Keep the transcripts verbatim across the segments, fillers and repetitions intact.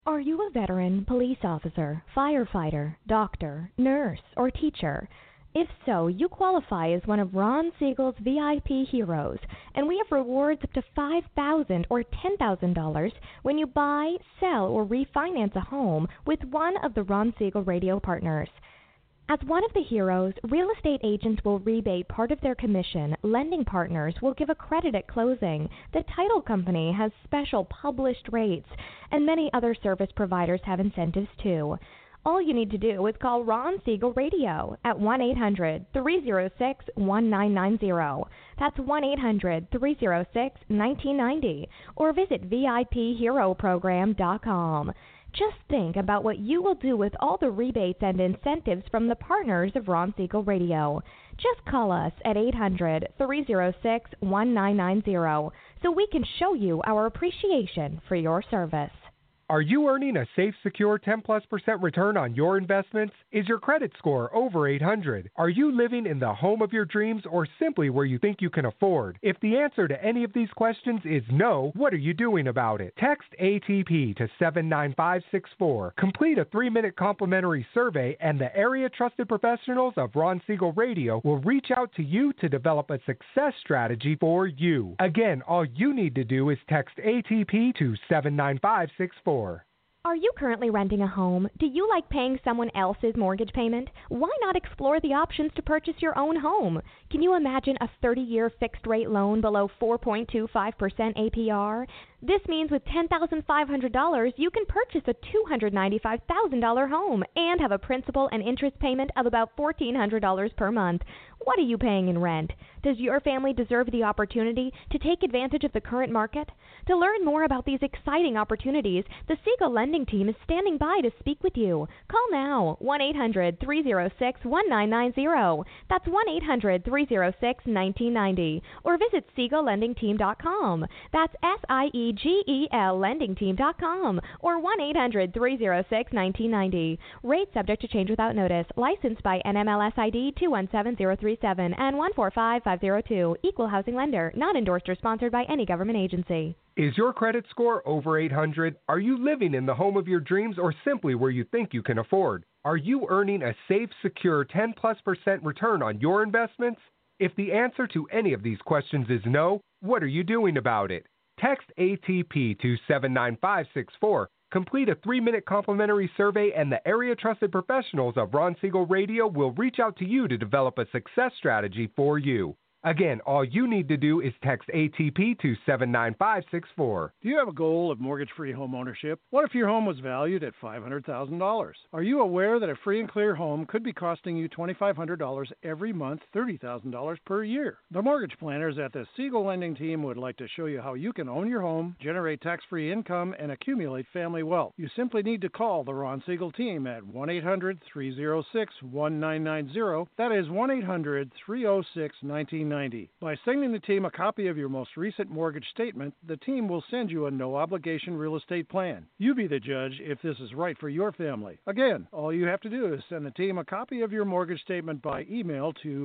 Are you a veteran, police officer, firefighter, doctor, nurse, or teacher? If so, you qualify as one of Ron Siegel's V I P heroes, and we have rewards up to five thousand dollars or ten thousand dollars when you buy, sell, or refinance a home with one of the Ron Siegel radio partners. As one of the heroes, real estate agents will rebate part of their commission, lending partners will give a credit at closing, the title company has special published rates, and many other service providers have incentives too. All you need to do is call Ron Siegel Radio at one eight hundred, three oh six, one nine nine oh. That's one eight hundred, three oh six, one nine nine oh, or visit V I P hero program dot com. Just think about what you will do with all the rebates and incentives from the partners of Ron Siegel Radio. Just call us at eight hundred, three oh six, one nine nine oh so we can show you our appreciation for your service. Are you earning a safe, secure ten plus percent return on your investments? Is your credit score over eight hundred? Are you living in the home of your dreams or simply where you think you can afford? If the answer to any of these questions is no, what are you doing about it? Text A T P to seven nine five six four. Complete a three-minute complimentary survey and the area trusted professionals of Ron Siegel Radio will reach out to you to develop a success strategy for you. Again, all you need to do is text A T P to seven nine five six four. Are you currently renting a home? Do you like paying someone else's mortgage payment? Why not explore the options to purchase your own home? Can you imagine a thirty-year fixed-rate loan below four point two five percent A P R? This means with ten thousand five hundred dollars, you can purchase a two hundred ninety-five thousand dollars home and have a principal and interest payment of about one thousand four hundred dollars per month. What are you paying in rent? Does your family deserve the opportunity to take advantage of the current market? To learn more about these exciting opportunities, the Siegel Lending Team is standing by to speak with you. Call now, one eight hundred, three oh six, one nine nine oh. That's one eight hundred, three oh six, one nine nine oh. Or visit Siegel Lending Team dot com. That's S I E G E L Lending Team dot com. Or one eight hundred, three oh six, one nine nine oh. Rate subject to change without notice. Licensed by N M L S I D two one seven zero three seven and one four five five zero two. Equal housing lender. Not endorsed or sponsored by any government agency. Is your credit score over eight hundred? Are you living in the home of your dreams or simply where you think you can afford? Are you earning a safe, secure ten plus percent return on your investments? If the answer to any of these questions is no, what are you doing about it? Text A T P to seven nine five six four. Complete a three-minute complimentary survey and the area trusted professionals of Ron Siegel Radio will reach out to you to develop a success strategy for you. Again, all you need to do is text A T P to seven nine five six four. Do you have a goal of mortgage-free home ownership? What if your home was valued at five hundred thousand dollars? Are you aware that a free and clear home could be costing you two thousand five hundred dollars every month, thirty thousand dollars per year? The mortgage planners at the Siegel Lending Team would like to show you how you can own your home, generate tax-free income, and accumulate family wealth. You simply need to call the Ron Siegel Team at one eight hundred, three oh six, one nine nine oh. That is one eight hundred, three oh six, one nine nine oh. By sending the team a copy of your most recent mortgage statement, the team will send you a no-obligation real estate plan. You be the judge if this is right for your family. Again, all you have to do is send the team a copy of your mortgage statement by email to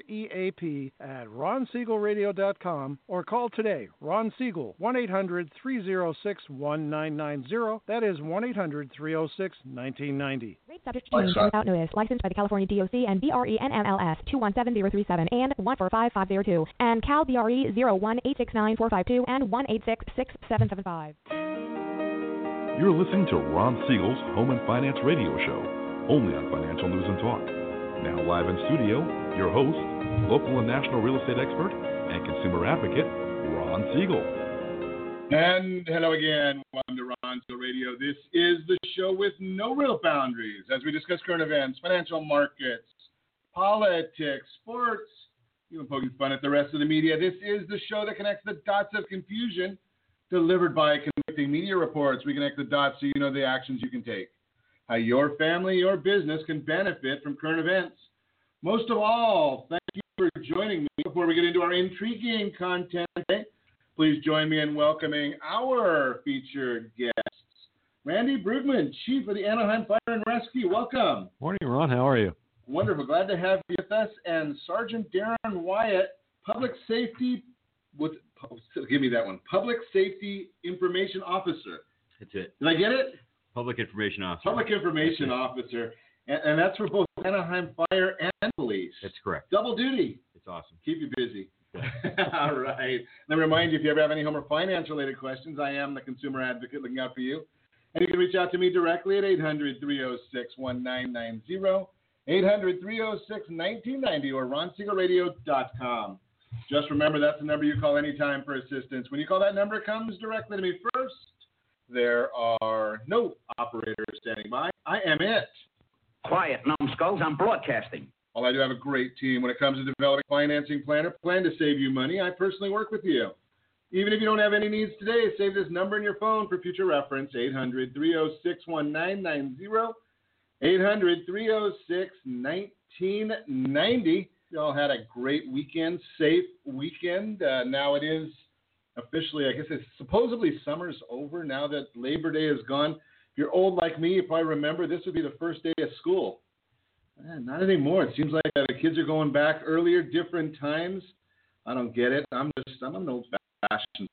reap at ron siegel radio dot com or call today, Ron Siegel, one eight hundred, three oh six, one nine nine oh. That is one eight hundred, three oh six, one nine nine oh. Rate subject to change without notice. Licensed by the California D O C and B R E N M L S two one seven zero three seven and one four five five zero two and Cal B R E zero one eight six nine four five two and one eight six six seven seven five. You're listening to Ron Siegel's Home and Finance Radio Show, only on Financial News and Talk. Now live in studio, your host, local and national real estate expert and consumer advocate, Ron Siegel. And hello again, welcome to Ron Siegel Radio. This is the show with no real boundaries as we discuss current events, financial markets, politics, sports, even poking fun at the rest of the media. This is the show that connects the dots of confusion delivered by conflicting media reports. We connect the dots so you know the actions you can take, how your family, your business can benefit from current events. Most of all, thank you for joining me. Before we get into our intriguing content today, please join me in welcoming our featured guests. Randy Brugman, Chief of the Anaheim Fire and Rescue. Welcome. Morning, Ron. How are you? Wonderful. Glad to have you with us. And Sergeant Darren Wyatt, Public Safety, with, give me that one, Public Safety Information Officer. That's it. Did I get it? Public Information Officer. Public Information Officer. And, and that's for both Anaheim Fire and Police. That's correct. Double duty. It's awesome. Keep you busy. All right. Let me remind you, if you ever have any home or finance-related questions, I am the consumer advocate looking out for you. And you can reach out to me directly at eight hundred, three oh six, one nine nine zero, eight hundred, three oh six, one nine nine zero, or ron siegel radio dot com. Just remember, that's the number you call anytime for assistance. When you call that number, it comes directly to me first. There are no operators standing by. I am it. Quiet, numbskulls. I'm broadcasting. Well, I do have a great team when it comes to developing a financing planner. Plan to save you money. I personally work with you. Even if you don't have any needs today, save this number in your phone for future reference, eight hundred, three oh six, one nine nine zero, eight hundred, three oh six, one nine nine zero. You all had a great weekend, safe weekend. Uh, now it is officially, I guess it's supposedly summer's over now that Labor Day is gone. If you're old like me, you probably remember this would be the first day of school. Eh, not anymore. It seems like uh, the kids are going back earlier, different times. I don't get it. I'm just, I'm an old-fashioned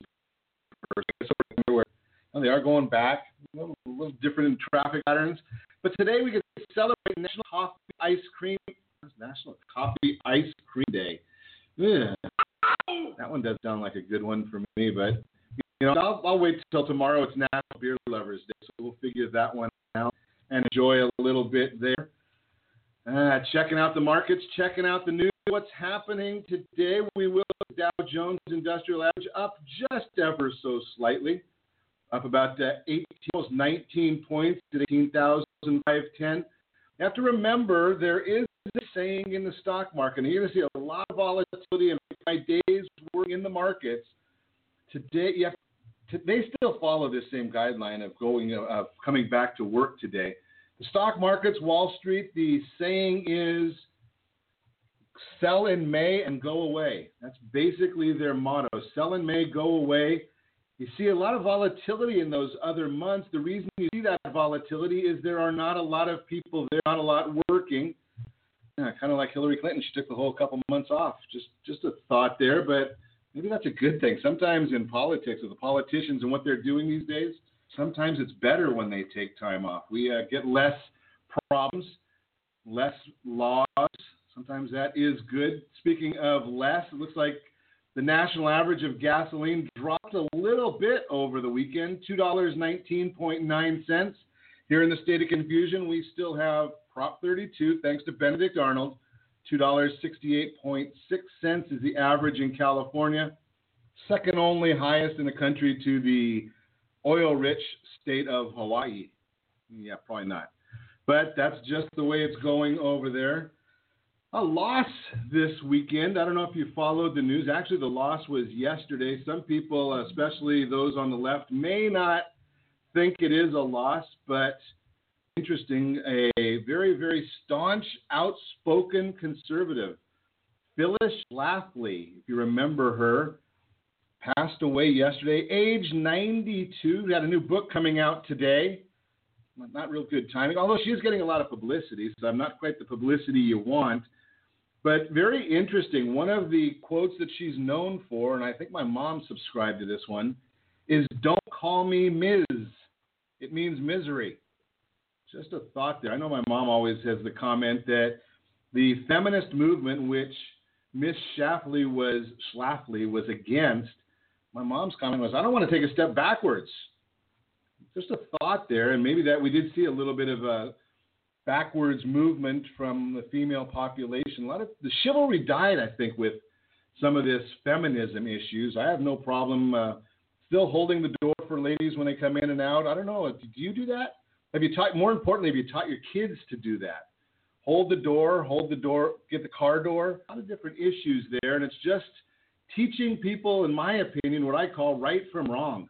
person. Well, they are going back, a little, a little different in traffic patterns. But today we get to celebrate National Coffee Ice Cream National Coffee Ice Cream Day. Ugh. That one does sound like a good one for me, but you know, I'll, I'll wait till tomorrow. It's National Beer Lovers Day, so we'll figure that one out and enjoy a little bit there. Uh, checking out the markets, checking out the news. What's happening today? We will Dow Jones Industrial Average up just ever so slightly, up about uh, eighteen, almost nineteen points at eighteen thousand five hundred ten. You have to remember there is a saying in the stock market, and you're going to see a lot of volatility in my days working in the markets. Today, you have to, they still follow this same guideline of going, uh, coming back to work today. The stock markets, Wall Street, the saying is sell in May and go away. That's basically their motto. Sell in May, go away. You see a lot of volatility in those other months. The reason you see that volatility is there are not a lot of people there, not a lot working. Yeah, kind of like Hillary Clinton. She took the whole couple months off. Just just a thought there, but maybe that's a good thing. Sometimes in politics, with the politicians and what they're doing these days, sometimes it's better when they take time off. We uh, get less problems, less laws. Sometimes that is good. Speaking of less, it looks like the national average of gasoline dropped a little bit over the weekend, two dollars and nineteen point nine cents. Here in the state of confusion, we still have Prop thirty-two, thanks to Benedict Arnold. two dollars and sixty-eight point six cents is the average in California. Second only highest in the country to the oil-rich state of Hawaii. Yeah, probably not. But that's just the way it's going over there. A loss this weekend. I don't know if you followed the news. Actually, the loss was yesterday. Some people, especially those on the left, may not think it is a loss, but interesting, a very, very staunch, outspoken conservative, Phyllis Schlafly, if you remember her, passed away yesterday, age ninety-two. Got a new book coming out today. Not real good timing, although she is getting a lot of publicity, so I'm not quite the publicity you want. But very interesting. One of the quotes that she's known for, and I think my mom subscribed to this one, is "Don't call me Miz It means misery." Just a thought there. I know my mom always has the comment that the feminist movement, which Miss Schlafly was, Schlafly was against, my mom's comment was, I don't want to take a step backwards. Just a thought there, and maybe that we did see a little bit of a backwards movement from the female population. A lot of the chivalry died, I think, with some of this feminism issues. I have no problem uh, still holding the door for ladies when they come in and out. I don't know. Do you do that? Have you taught? More importantly, have you taught your kids to do that? Hold the door, hold the door, get the car door. A lot of different issues there, and it's just teaching people, in my opinion, what I call right from wrong.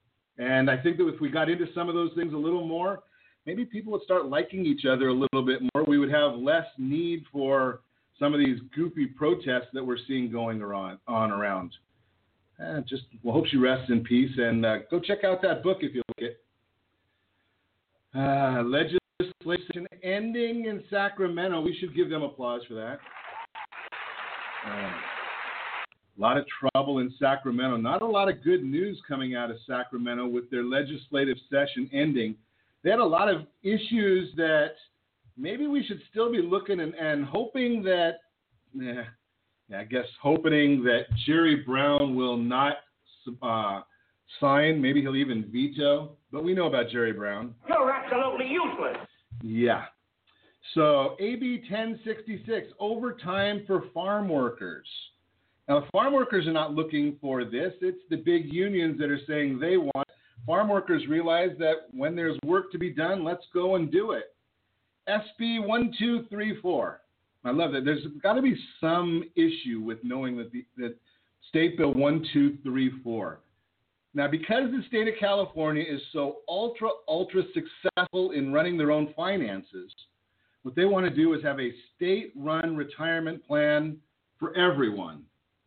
And I think that if we got into some of those things a little more, maybe people would start liking each other a little bit more. We would have less need for some of these goofy protests that we're seeing going around. On around. Eh, just well, hope she rests in peace. And uh, go check out that book if you like it. Uh, legislation ending in Sacramento. We should give them applause for that. Uh, A lot of trouble in Sacramento. Not a lot of good news coming out of Sacramento with their legislative session ending. they had a lot of issues that maybe we should still be looking and, and hoping that, eh, I guess hoping that Jerry Brown will not uh, sign. Maybe he'll even veto. But we know about Jerry Brown. You're absolutely useless. Yeah. So A B ten sixty-six, overtime for farm workers. Now, farm workers are not looking for this. It's the big unions that are saying they want. Farm workers realize that when there's work to be done, let's go and do it. S B one two three four. I love that. There's got to be some issue with knowing that the that State Bill one two three four. Now, because the state of California is so ultra, ultra successful in running their own finances, what they want to do is have a state-run retirement plan for everyone.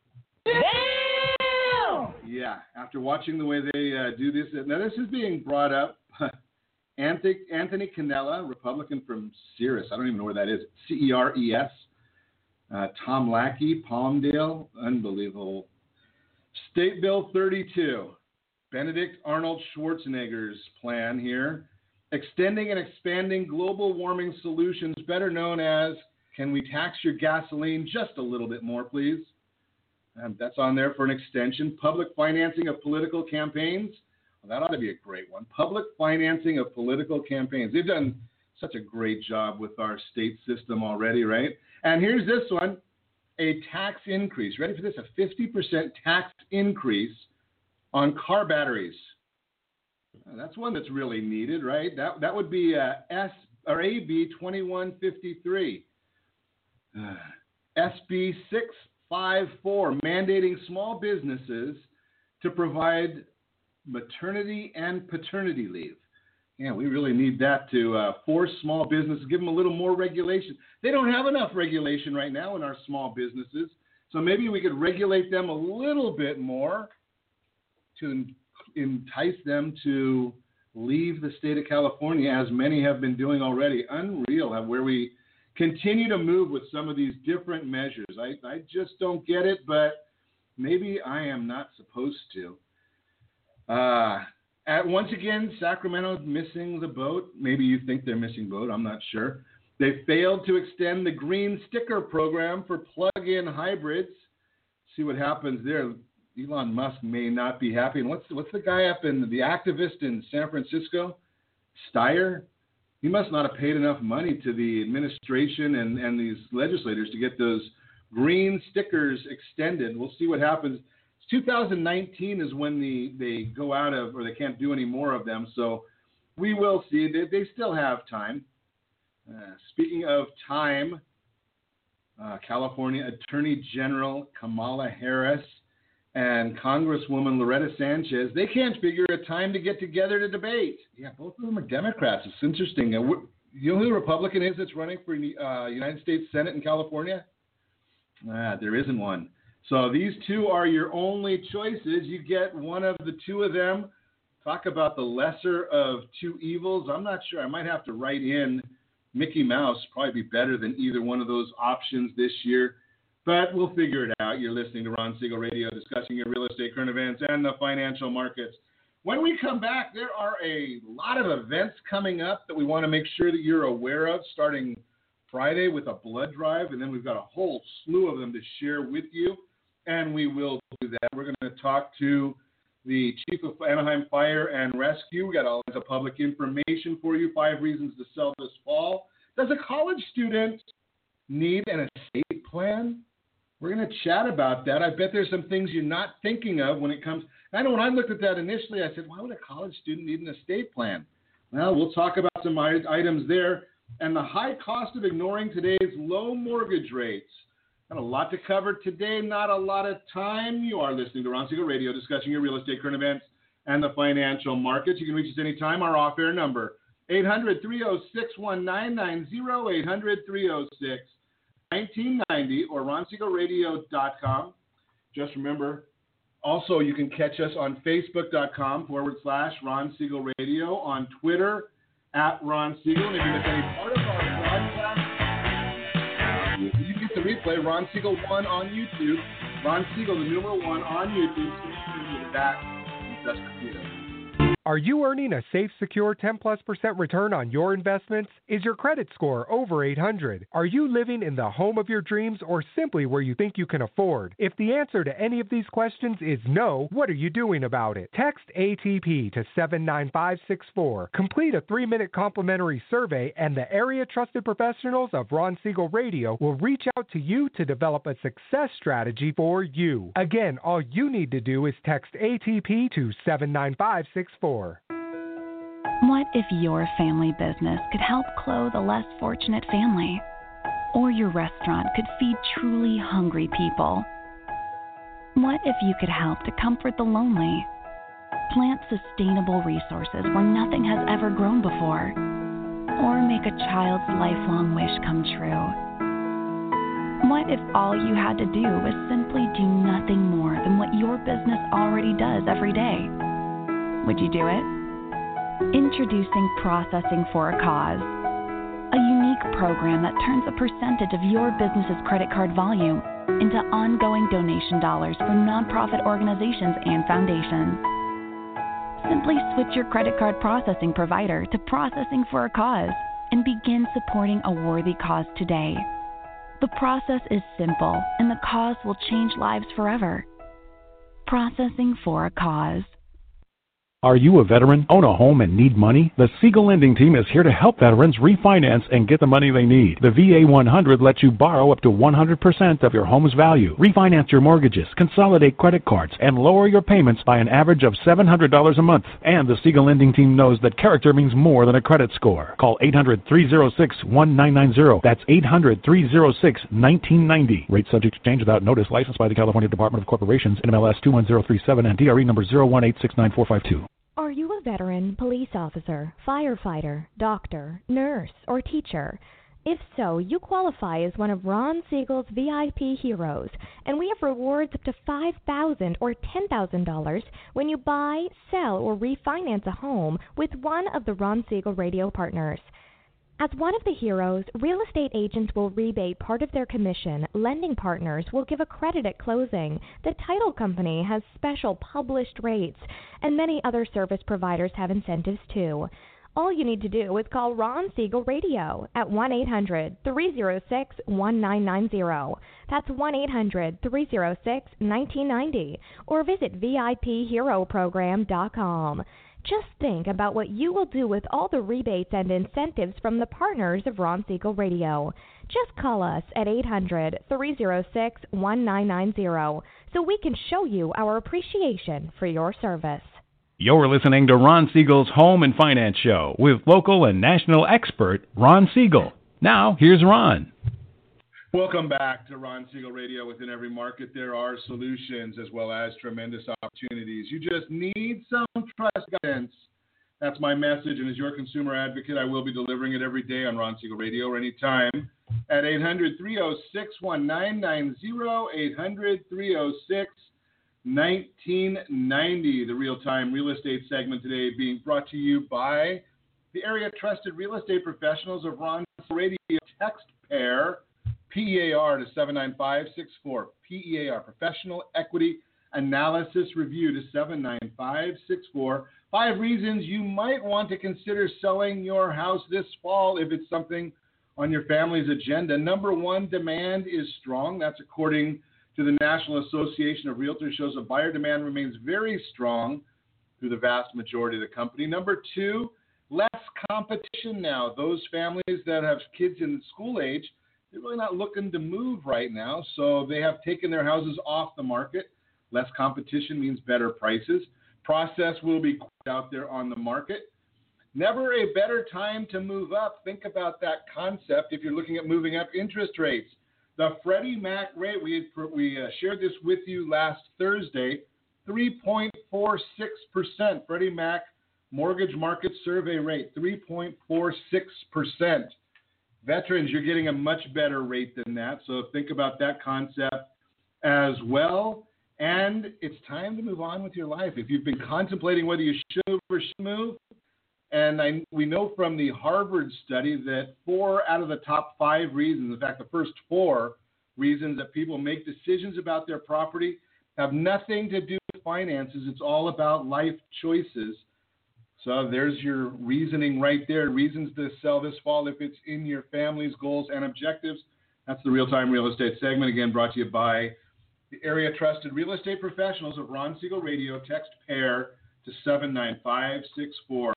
Damn! Yeah, after watching the way they uh, do this, now this is being brought up. Anthony, Anthony Cannella, Republican from Ceres. I don't even know where that is. C E R E S. Uh, Tom Lackey, Palmdale. Unbelievable. State Bill thirty-two. Benedict Arnold Schwarzenegger's plan here. Extending and expanding global warming solutions, better known as, can we tax your gasoline just a little bit more, please? Um, that's on there for an extension. Public financing of political campaigns. Well, that ought to be a great one. Public financing of political campaigns. They've done such a great job with our state system already, right? And here's this one, a tax increase. Ready for this? A fifty percent tax increase on car batteries. Uh, that's one that's really needed, right? That that would be uh, S or A B twenty-one fifty-three. Uh, S B six fifty-four, mandating small businesses to provide maternity and paternity leave. Yeah, we really need that to uh, force small businesses, give them a little more regulation. They don't have enough regulation right now in our small businesses, so maybe we could regulate them a little bit more to entice them to leave the state of California, as many have been doing already. Unreal where we continue to move with some of these different measures. I, I just don't get it, but maybe I am not supposed to. Uh, at once again, Sacramento missing the boat. Maybe you think they're missing boat. I'm not sure. They failed to extend the green sticker program for plug-in hybrids. See what happens there. Elon Musk may not be happy. And what's what's the guy up in the activist in San Francisco, Steyer? He must not have paid enough money to the administration and, and these legislators to get those green stickers extended. We'll see what happens. two thousand nineteen is when the they go out of, or they can't do any more of them. So we will see. They, they still have time. Uh, speaking of time, uh, California Attorney General Kamala Harris and Congresswoman Loretta Sanchez, they can't figure a time to get together to debate. Yeah, both of them are Democrats. It's interesting. Uh, you know who the Republican is that's running for uh, United States Senate in California? Ah, there isn't one. So these two are your only choices. You get one of the two of them. Talk about the lesser of two evils. I'm not sure. I might have to write in Mickey Mouse. Probably be better than either one of those options this year. But we'll figure it out. You're listening to Ron Siegel Radio, discussing your real estate, current events, and the financial markets. When we come back, there are a lot of events coming up that we want to make sure that you're aware of, starting Friday with a blood drive, and then we've got a whole slew of them to share with you, and we will do that. We're going to talk to the Chief of Anaheim Fire and Rescue. We got all kinds of public information for you, five reasons to sell this fall. Does a college student need an estate plan? We're going to chat about that. I bet there's some things you're not thinking of when it comes. I know when I looked at that initially, I said, why would a college student need an estate plan? Well, we'll talk about some items there. And the high cost of ignoring today's low mortgage rates. Got a lot to cover today, not a lot of time. You are listening to Ron Siegel Radio, discussing your real estate, current events, and the financial markets. You can reach us anytime. Our off-air number, eight hundred, three oh six, nineteen ninety, eight hundred, three oh six, nineteen ninety, or ron siegel radio dot com. Just remember, also you can catch us on facebook.com forward slash Ron Siegel Radio, on Twitter, at Ron Siegel. And if you miss any part of our broadcast, you get the replay, Ron Siegel one on YouTube. Ron Siegel, the numeral one on YouTube. So that, that's computer. Are you earning a safe, secure ten plus percent return on your investments? Is your credit score over eight hundred? Are you living in the home of your dreams or simply where you think you can afford? If the answer to any of these questions is no, what are you doing about it? Text A T P to seven nine five six four. Complete a three-minute complimentary survey and the area trusted professionals of Ron Siegel Radio will reach out to you to develop a success strategy for you. Again, all you need to do is text A T P to seven nine five six four. What if your family business could help clothe a less fortunate family? Or your restaurant could feed truly hungry people? What if you could help to comfort the lonely? Plant sustainable resources where nothing has ever grown before? Or make a child's lifelong wish come true? What if all you had to do was simply do nothing more than what your business already does every day? Would you do it? Introducing Processing for a Cause, a unique program that turns a percentage of your business's credit card volume into ongoing donation dollars for nonprofit organizations and foundations. Simply switch your credit card processing provider to Processing for a Cause and begin supporting a worthy cause today. The process is simple, and the cause will change lives forever. Processing for a Cause. Are you a veteran, own a home, and need money? The Siegel Lending Team is here to help veterans refinance and get the money they need. The V A one hundred lets you borrow up to one hundred percent of your home's value, refinance your mortgages, consolidate credit cards, and lower your payments by an average of seven hundred dollars a month. And the Siegel Lending Team knows that character means more than a credit score. Call eight hundred, three oh six, one nine nine zero. That's eight hundred, three oh six, one nine nine zero. Rate subject to change without notice. Licensed by the California Department of Corporations, N M L S two one zero three seven and D R E number zero one eight six nine four five two. Are you a veteran, police officer, firefighter, doctor, nurse, or teacher? If so, you qualify as one of Ron Siegel's V I P heroes, and we have rewards up to five thousand dollars or ten thousand dollars when you buy, sell, or refinance a home with one of the Ron Siegel Radio partners. As one of the heroes, real estate agents will rebate part of their commission, lending partners will give a credit at closing, the title company has special published rates, and many other service providers have incentives too. All you need to do is call Ron Siegel Radio at one eight hundred, three oh six, one nine nine zero. That's one eight hundred, three oh six, one nine nine zero, or visit V I P hero program dot com. Just think about what you will do with all the rebates and incentives from the partners of Ron Siegel Radio. Just call us at eight hundred, three oh six, one nine nine zero so we can show you our appreciation for your service. You're listening to Ron Siegel's Home and Finance Show with local and national expert Ron Siegel. Now, here's Ron. Welcome back to Ron Siegel Radio. Within every market, there are solutions as well as tremendous opportunities. You just need some trust guidance. That's my message, and as your consumer advocate, I will be delivering it every day on Ron Siegel Radio or anytime at eight hundred, three oh six, one nine nine zero, eight hundred, three oh six, nineteen ninety. The real-time real estate segment today being brought to you by the area trusted real estate professionals of Ron Siegel Radio. Text pair P E A R to seven nine five six four. P E A R, Professional Equity Analysis Review to seven nine five six four. Five reasons you might want to consider selling your house this fall if it's something on your family's agenda. Number one, demand is strong. That's according to the National Association of Realtors, shows that buyer demand remains very strong through the vast majority of the company. Number two, less competition now. Those families that have kids in school age, they're really not looking to move right now, so they have taken their houses off the market. Less competition means better prices. Process will be out there on the market. Never a better time to move up. Think about that concept if you're looking at moving up interest rates. The Freddie Mac rate, we, we uh, shared this with you last Thursday, three point four six percent. Freddie Mac Mortgage Market Survey rate, three point four six percent. Veterans, you're getting a much better rate than that, so think about that concept as well. And it's time to move on with your life. If you've been contemplating whether you should move or should move, and I, we know from the Harvard study that four out of the top five reasons, in fact, the first four reasons that people make decisions about their property have nothing to do with finances. It's all about life choices. So there's your reasoning right there. Reasons to sell this fall if it's in your family's goals and objectives. That's the Real-Time Real Estate segment, again brought to you by the area trusted real estate professionals of Ron Siegel Radio. Text PAIR to seven nine five six four.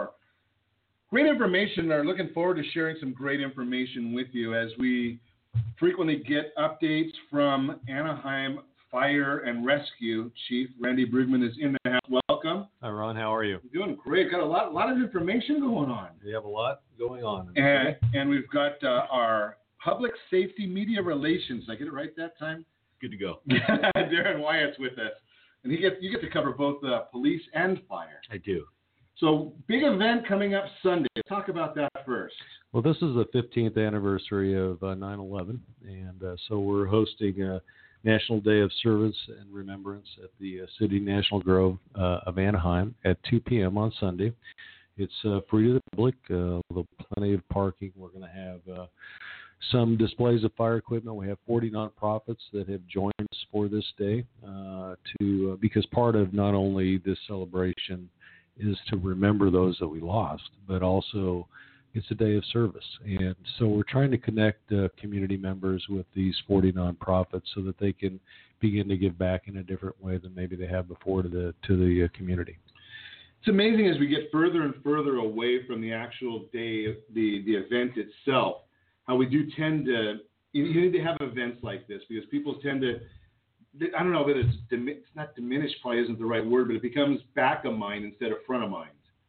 Great information. Are looking forward to sharing some great information with you as we frequently get updates from Anaheim Fire and Rescue. Chief Randy Brugman is in the house. Welcome. Hi, Ron. How are you? You're doing great. Got a lot, lot of information going on. We have a lot going on. And, and we've got uh, our Public Safety Media Relations. Did I get it right that time? Good to go. Darren Wyatt's with us. And he gets, you get to cover both uh, police and fire. I do. So, big event coming up Sunday. Talk about that first. Well, this is the fifteenth anniversary of uh, nine eleven, and uh, so we're hosting a National Day of Service and Remembrance at the uh, City National Grove uh, of Anaheim at two p.m. on Sunday. It's uh, free to the public. Uh, there'll be plenty of parking. We're going to have uh, some displays of fire equipment. We have forty nonprofits that have joined us for this day uh, to uh, because part of not only this celebration is to remember those that we lost, but also it's a day of service. And so we're trying to connect uh, community members with these forty nonprofits so that they can begin to give back in a different way than maybe they have before to the to the uh, community. It's amazing as we get further and further away from the actual day, the, the event itself, how we do tend to, you need to have events like this because people tend to, I don't know whether it's, it's not diminished, probably isn't the right word, but it becomes back of mind instead of front of mind.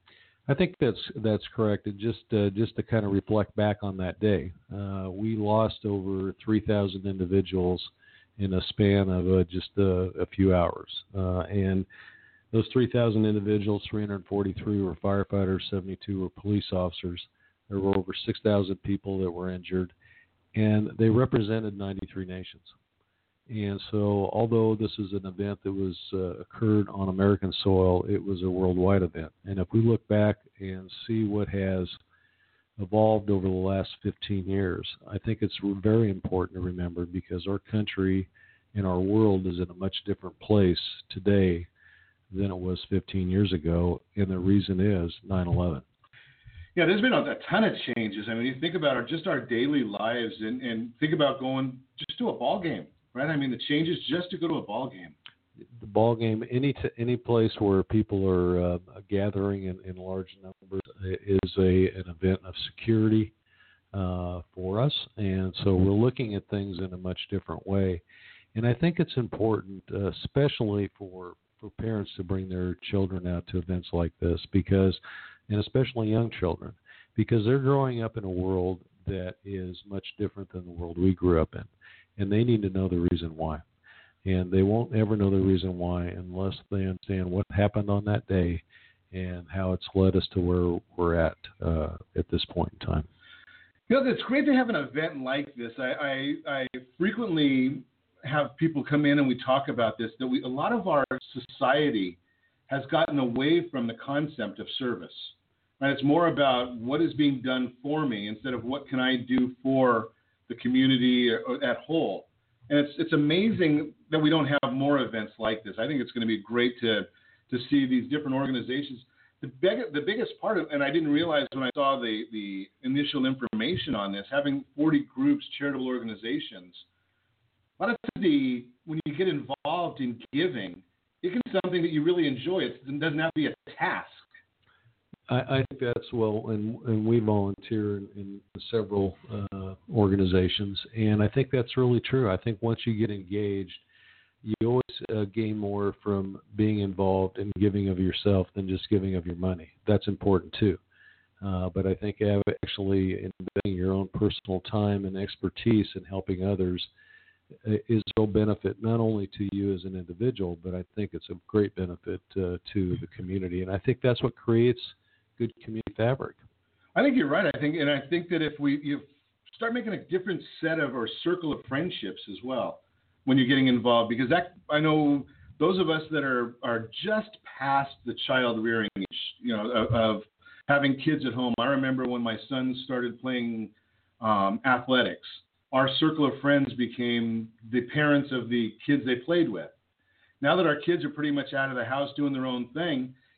I think that's that's correct. And just uh, just to kind of reflect back on that day, uh, we lost over three thousand individuals in a span of uh, just uh, a few hours. Uh, and those three thousand individuals, three hundred forty-three were firefighters, seventy-two were police officers. There were over six thousand people that were injured, and they represented ninety-three nations. And so although this is an event that was uh, occurred on American soil, it was a worldwide event. And if we look back and see what has evolved over the last fifteen years, I think it's very important to remember because our country and our world is in a much different place today than it was fifteen years ago. And the reason is nine eleven. Yeah, there's been a, a ton of changes. I mean, you think about our, just our daily lives and, and think about going just to a ball game. Right, I mean the changes just to go to a ball game. The ball game, any t- any place where people are uh, gathering in, in large numbers, is a an event of security uh, for us, and so we're looking at things in a much different way. And I think it's important, uh, especially for for parents, to bring their children out to events like this, because, and especially young children, because they're growing up in a world that is much different than the world we grew up in. And they need to know the reason why. And they won't ever know the reason why unless they understand what happened on that day and how it's led us to where we're at uh, at this point in time. You know, it's great to have an event like this. I, I, I frequently have people come in and we talk about this, that we, a lot of our society has gotten away from the concept of service. Right? It's more about what is being done for me instead of what can I do for the community at whole. And it's it's amazing that we don't have more events like this. I think it's going to be great to to see these different organizations. The big, the biggest part of, and I didn't realize when I saw the, the initial information on this, having forty groups, charitable organizations, a lot of the, when you get involved in giving, it can be something that you really enjoy. It doesn't have to be a task. I, I think that's well, and, and we volunteer in, in several uh, organizations, and I think that's really true. I think once you get engaged, you always uh, gain more from being involved and giving of yourself than just giving of your money. That's important too. Uh, but I think actually investing your own personal time and expertise in helping others is a real benefit, not only to you as an individual, but I think it's a great benefit uh, to the community. And I think that's what creates good community fabric. I think you're right. I think, and I think that if we you start making a different set of or circle of friendships as well when you're getting involved, because that I know those of us that are are just past the child rearing age, you know, of, of having kids at home. I remember when my son started playing um, athletics, our circle of friends became the parents of the kids they played with. Now that our kids are pretty much out of the house doing their own thing,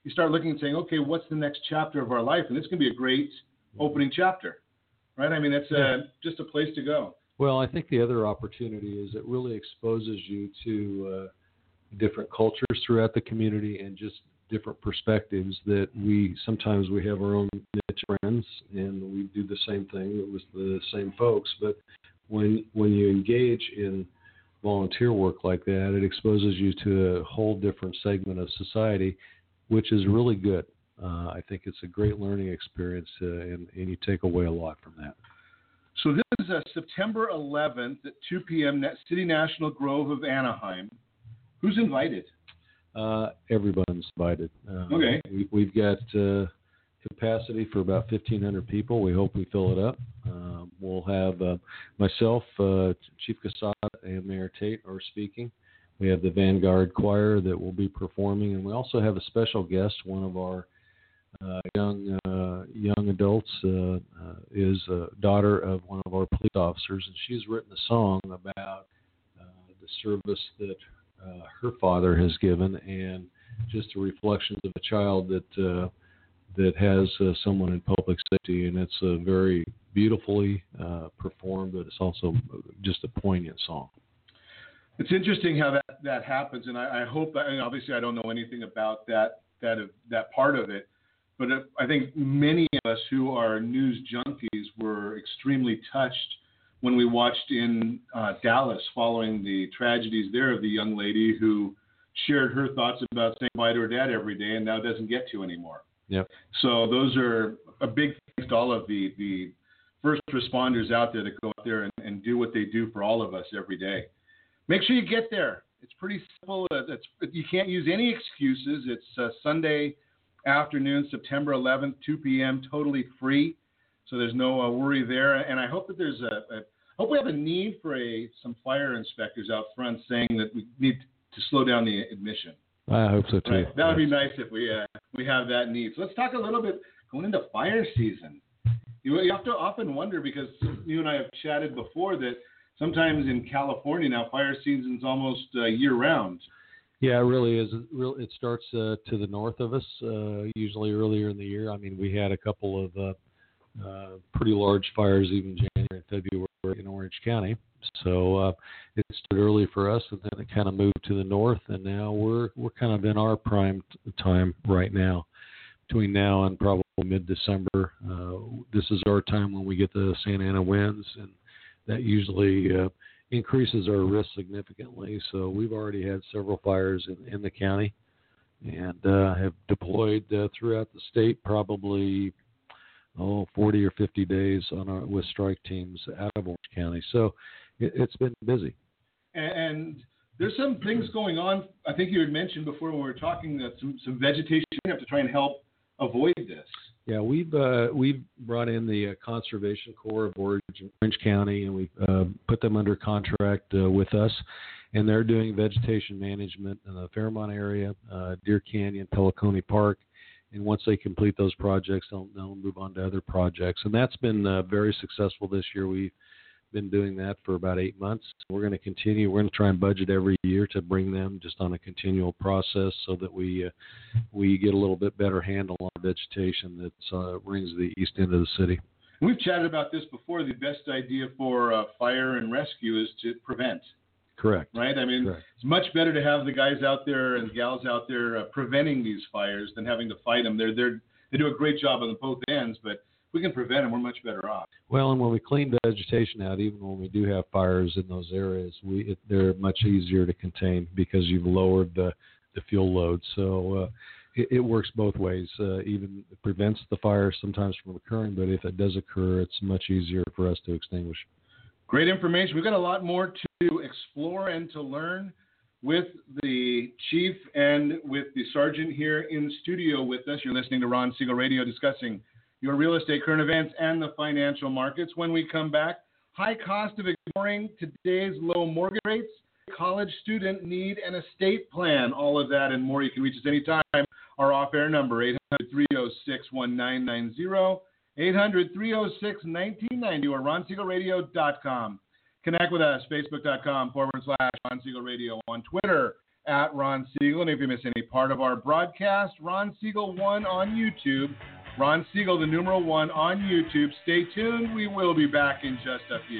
you start looking and saying, okay, what's the next chapter of our life? And this can be a great opening chapter, right? I mean, it's a, just a place to go. Well, I think the other opportunity is it really exposes you to uh, different cultures throughout the community and just different perspectives that we sometimes we have our own niche friends and we do the same thing with the same folks. But when when you engage in volunteer work like that, it exposes you to a whole different segment of society, which is really good. Uh, I think it's a great learning experience, uh, and, and you take away a lot from that. So this is uh, September eleventh at two p.m. at City National Grove of Anaheim. Who's invited? Uh, everyone's invited. Uh, okay. We, we've got uh, capacity for about fifteen hundred people. We hope we fill it up. Uh, we'll have uh, myself, uh, Chief Casada, and Mayor Tate are speaking. We have the Vanguard Choir that will be performing, and we also have a special guest. One of our uh, young uh, young adults uh, uh, is a daughter of one of our police officers, and she's written a song about uh, the service that uh, her father has given, and just the reflections of a child that uh, that has uh, someone in public safety, and it's a very beautifully uh, performed, but it's also just a poignant song. It's interesting how that, that happens, and I, I hope, I mean, obviously I don't know anything about that that that part of it, but I think many of us who are news junkies were extremely touched when we watched in uh, Dallas following the tragedies there of the young lady who shared her thoughts about saying bye to her dad every day and now doesn't get to anymore. Yep. So those are a big thanks to all of the, the first responders out there that go out there and, and do what they do for all of us every day. Make sure you get there. It's pretty simple. It's, you can't use any excuses. It's uh, Sunday afternoon, September eleventh, two p.m., totally free. So there's no uh, worry there. And I hope that there's a, a I hope we have a need for a some fire inspectors out front saying that we need to slow down the admission. I hope so too. Right. That would be nice if we uh, we have that need. So let's talk a little bit going into fire season. You, you have to often wonder, because you and I have chatted before, that sometimes in California now fire season's almost uh, year round. Yeah, it really is. It starts uh, to the north of us, uh, usually earlier in the year. I mean, we had a couple of uh, uh, pretty large fires even January and February in Orange County. So uh, it started early for us, and then it kind of moved to the north, and now we're we're kind of in our prime time right now. Between now and probably mid-December, uh, this is our time when we get the Santa Ana winds, and that usually uh, increases our risk significantly. So we've already had several fires in, in the county, and uh, have deployed uh, throughout the state probably oh forty or fifty days on our, with strike teams out of Orange County. So it, it's been busy. And there's some things going on. I think you had mentioned before when we were talking that some, some vegetation you have to try and help avoid this. Yeah, we've uh, we've brought in the uh, Conservation Corps of Orange, Orange County, and we've uh, put them under contract uh, with us, and they're doing vegetation management in the Fairmont area, uh, Deer Canyon, Peliconey Park, and once they complete those projects, they'll, they'll move on to other projects, and that's been uh, very successful this year. We've been doing that for about eight months. We're going to continue. We're going to try and budget every year to bring them just on a continual process so that we uh, we get a little bit better handle on vegetation that uh, rings the east end of the city. We've chatted about this before. The best idea for uh, fire and rescue is to prevent. Correct. Right? I mean, Correct. It's much better to have the guys out there and gals out there uh, preventing these fires than having to fight them. They're, they're, they do a great job on both ends, but if we can prevent them, we're much better off. Well, and when we clean vegetation out, even when we do have fires in those areas, we it, they're much easier to contain because you've lowered the, the fuel load. So uh, it, it works both ways. Uh, even it prevents the fire sometimes from occurring, but if it does occur, it's much easier for us to extinguish. Great information. We've got a lot more to explore and to learn with the chief and with the sergeant here in studio with us. You're listening to Ron Siegel Radio, discussing your real estate current events and the financial markets. When we come back, high cost of ignoring today's low mortgage rates, college student need an estate plan, all of that and more. You can reach us anytime. Our off-air number, eight hundred, three oh six, one nine nine zero, eight hundred, three oh six, one nine nine zero, or ron siegel radio dot com. Connect with us, facebook dot com forward slash Ron Siegel Radio, on Twitter at Ron Siegel. And if you miss any part of our broadcast, Ron Siegel one on YouTube. Ron Siegel, the numeral one on YouTube. Stay tuned. We will be back in just a few.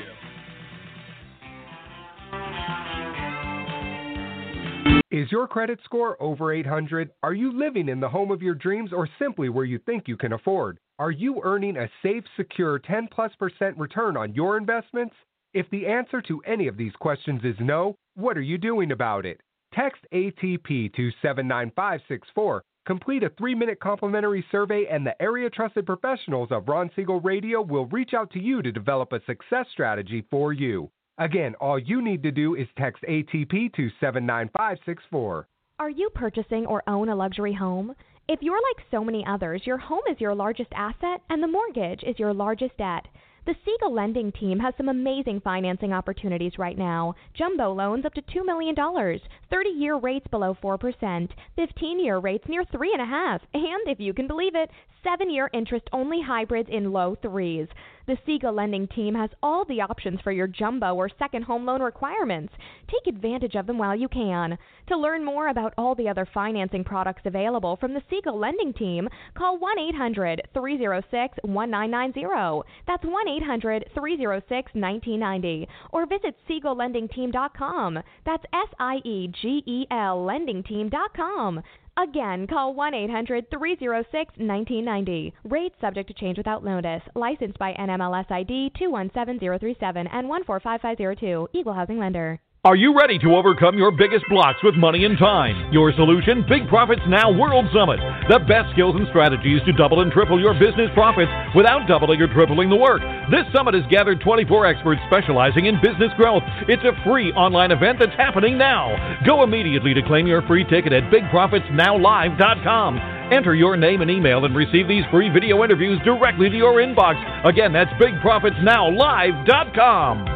Is your credit score over eight hundred? Are you living in the home of your dreams or simply where you think you can afford? Are you earning a safe, secure ten plus percent return on your investments? If the answer to any of these questions is no, what are you doing about it? Text A T P to seven nine five six four. Complete a three-minute complimentary survey and the area trusted professionals of Ron Siegel Radio will reach out to you to develop a success strategy for you. Again, all you need to do is text A T P to seven nine five six four. Are you purchasing or own a luxury home? If you're like so many others, your home is your largest asset and the mortgage is your largest debt. The Siegel Lending Team has some amazing financing opportunities right now. Jumbo loans up to two million dollars, thirty-year rates below four percent, fifteen-year rates near three point five percent, and, if you can believe it, seven-year interest-only hybrids in low threes. The Siegel Lending Team has all the options for your jumbo or second home loan requirements. Take advantage of them while you can. To learn more about all the other financing products available from the Siegel Lending Team, call one eight hundred three oh six one nine nine zero. That's one eight hundred three oh six one nine nine zero. Or visit siegel lending team dot com. That's S I E G E L lending team dot com. Again, call one eight hundred three oh six one nine nine zero. Rates subject to change without notice. Licensed by N M L S I D two one seven zero three seven and one four five five zero two. Equal Housing Lender. Are you ready to overcome your biggest blocks with money and time? Your solution, Big Profits Now World Summit. The best skills and strategies to double and triple your business profits without doubling or tripling the work. This summit has gathered twenty-four experts specializing in business growth. It's a free online event that's happening now. Go immediately to claim your free ticket at big profits now live dot com. Enter your name and email and receive these free video interviews directly to your inbox. Again, that's big profits now live dot com.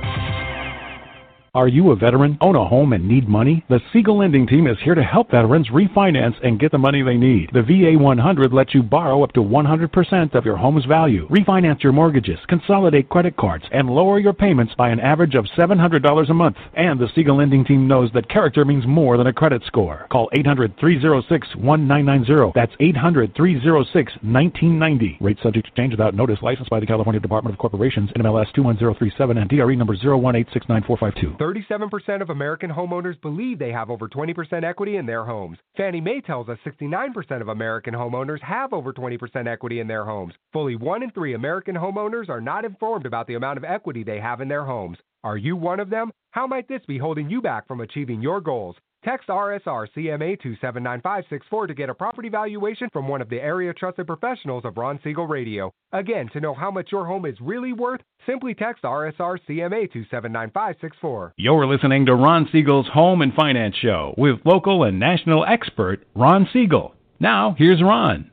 Are you a veteran, own a home, and need money? The Siegel Lending Team is here to help veterans refinance and get the money they need. The V A one hundred lets you borrow up to one hundred percent of your home's value, refinance your mortgages, consolidate credit cards, and lower your payments by an average of seven hundred dollars a month. And the Siegel Lending Team knows that character means more than a credit score. Call eight hundred three oh six one nine nine zero. That's eight hundred three oh six one nine nine zero. Rate subject to change without notice. Licensed by the California Department of Corporations, N M L S two one zero three seven and D R E number zero one eight six nine four five two. thirty-seven percent of American homeowners believe they have over twenty percent equity in their homes. Fannie Mae tells us sixty-nine percent of American homeowners have over twenty percent equity in their homes. Fully one in three American homeowners are not informed about the amount of equity they have in their homes. Are you one of them? How might this be holding you back from achieving your goals? Text R S R C M A to seven nine five six four to get a property valuation from one of the area trusted professionals of Ron Siegel Radio. Again, to know how much your home is really worth, simply text R S R C M A to seven nine five six four. You're listening to Ron Siegel's Home and Finance Show with local and national expert Ron Siegel. Now, here's Ron.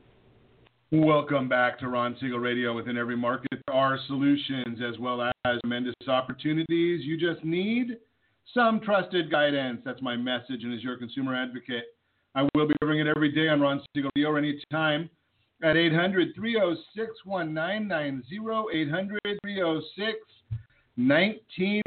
Welcome back to Ron Siegel Radio. Within every market, there are solutions as well as tremendous opportunities. You just need some trusted guidance. That's my message, and as your consumer advocate, I will be covering it every day on Ron Siegel Radio or anytime at eight hundred three oh six one nine nine zero, eight hundred three oh six one nine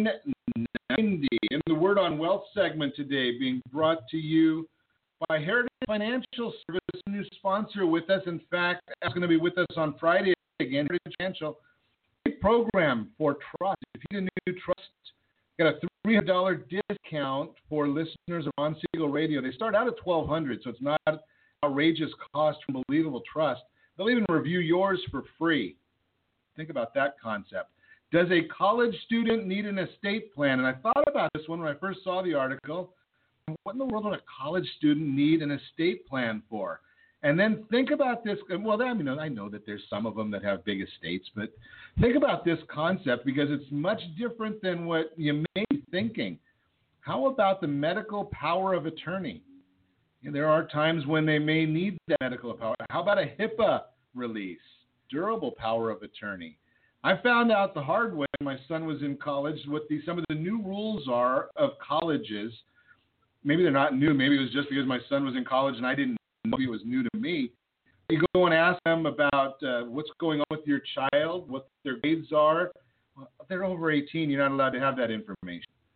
nine zero. In the Word on Wealth segment today, being brought to you by Heritage Financial Service, a new sponsor with us. In fact, it's going to be with us on Friday again. Heritage Financial, a program for trust. If you need a new trust, got a three hundred dollars discount for listeners of Ron Siegel Radio. They start out at twelve hundred dollars, so it's not outrageous cost from Believable Trust. They'll even review yours for free. Think about that concept. Does a college student need an estate plan? And I thought about this one when I first saw the article. What in the world would a college student need an estate plan for? And then think about this. Well, I mean, I know that there's some of them that have big estates, but think about this concept because it's much different than what you may be thinking. How about the medical power of attorney? And there are times when they may need that medical power. How about a HIPAA release, durable power of attorney? I found out the hard way when my son was in college what the, some of the new rules are of colleges. Maybe they're not new. Maybe it was just because my son was in college and I didn't know it was new to me. You go and ask them about uh, what's going on with your child, what their grades are. Well, if they're over eighteen, you're not allowed to have that information.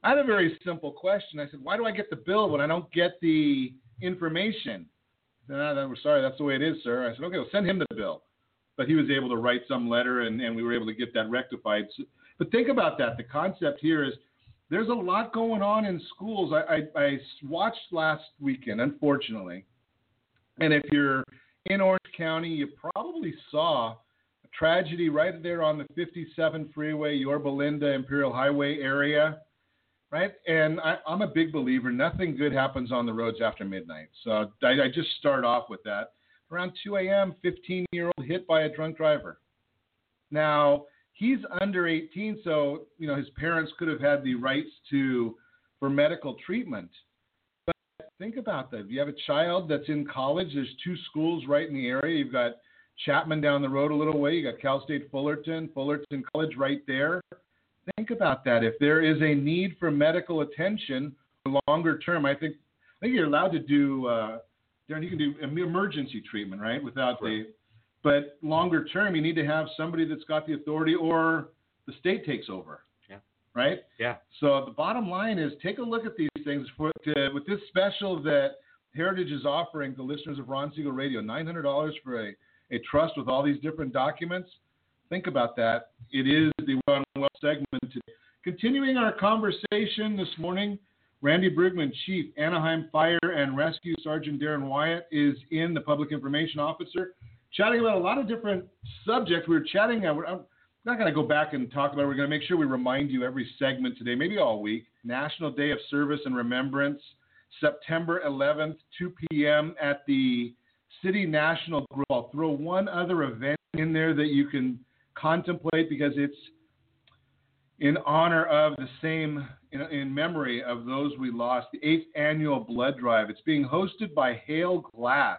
I had a very simple question. I said, why do I get the bill when I don't get the information? Nah, we're sorry, that's the way it is, sir. I said, okay, well, send him the bill. But he was able to write some letter, and, and we were able to get that rectified. So, but think about that. The concept here is there's a lot going on in schools. I, I, I watched last weekend, unfortunately, and if you're in Orange County, you probably saw a tragedy right there on the fifty-seven freeway, Yorba Linda, Imperial Highway area. Right, and I, I'm a big believer. Nothing good happens on the roads after midnight. So I, I just start off with that. Around two a.m., fifteen-year-old hit by a drunk driver. Now he's under eighteen, so you know his parents could have had the rights to for medical treatment. But think about that. If you have a child that's in college, there's two schools right in the area. You've got Chapman down the road a little way. You got Cal State Fullerton, Fullerton College right there. Think about that. If there is a need for medical attention for longer term, I think I think you're allowed to do, uh, Darren, you can do emergency treatment, right? Without right. the, but longer term, you need to have somebody that's got the authority or the state takes over. Yeah. Right? Yeah. So the bottom line is take a look at these things for to, with this special that Heritage is offering to listeners of Ron Siegel Radio, nine hundred dollars for a, a trust with all these different documents. Think about that. It is the One Well segment today. Continuing our conversation this morning, Randy Brugman, Chief, Anaheim Fire and Rescue. Sergeant Darren Wyatt is in, the Public Information Officer, chatting about a lot of different subjects. We were chatting, I'm not going to go back and talk about it. We're going to make sure we remind you every segment today, maybe all week. National Day of Service and Remembrance, September eleventh, two p.m. at the City National Grill. I'll throw one other event in there that you can contemplate because it's in honor of the same, in, in memory of those we lost, the eighth annual blood drive. It's being hosted by Hale Glass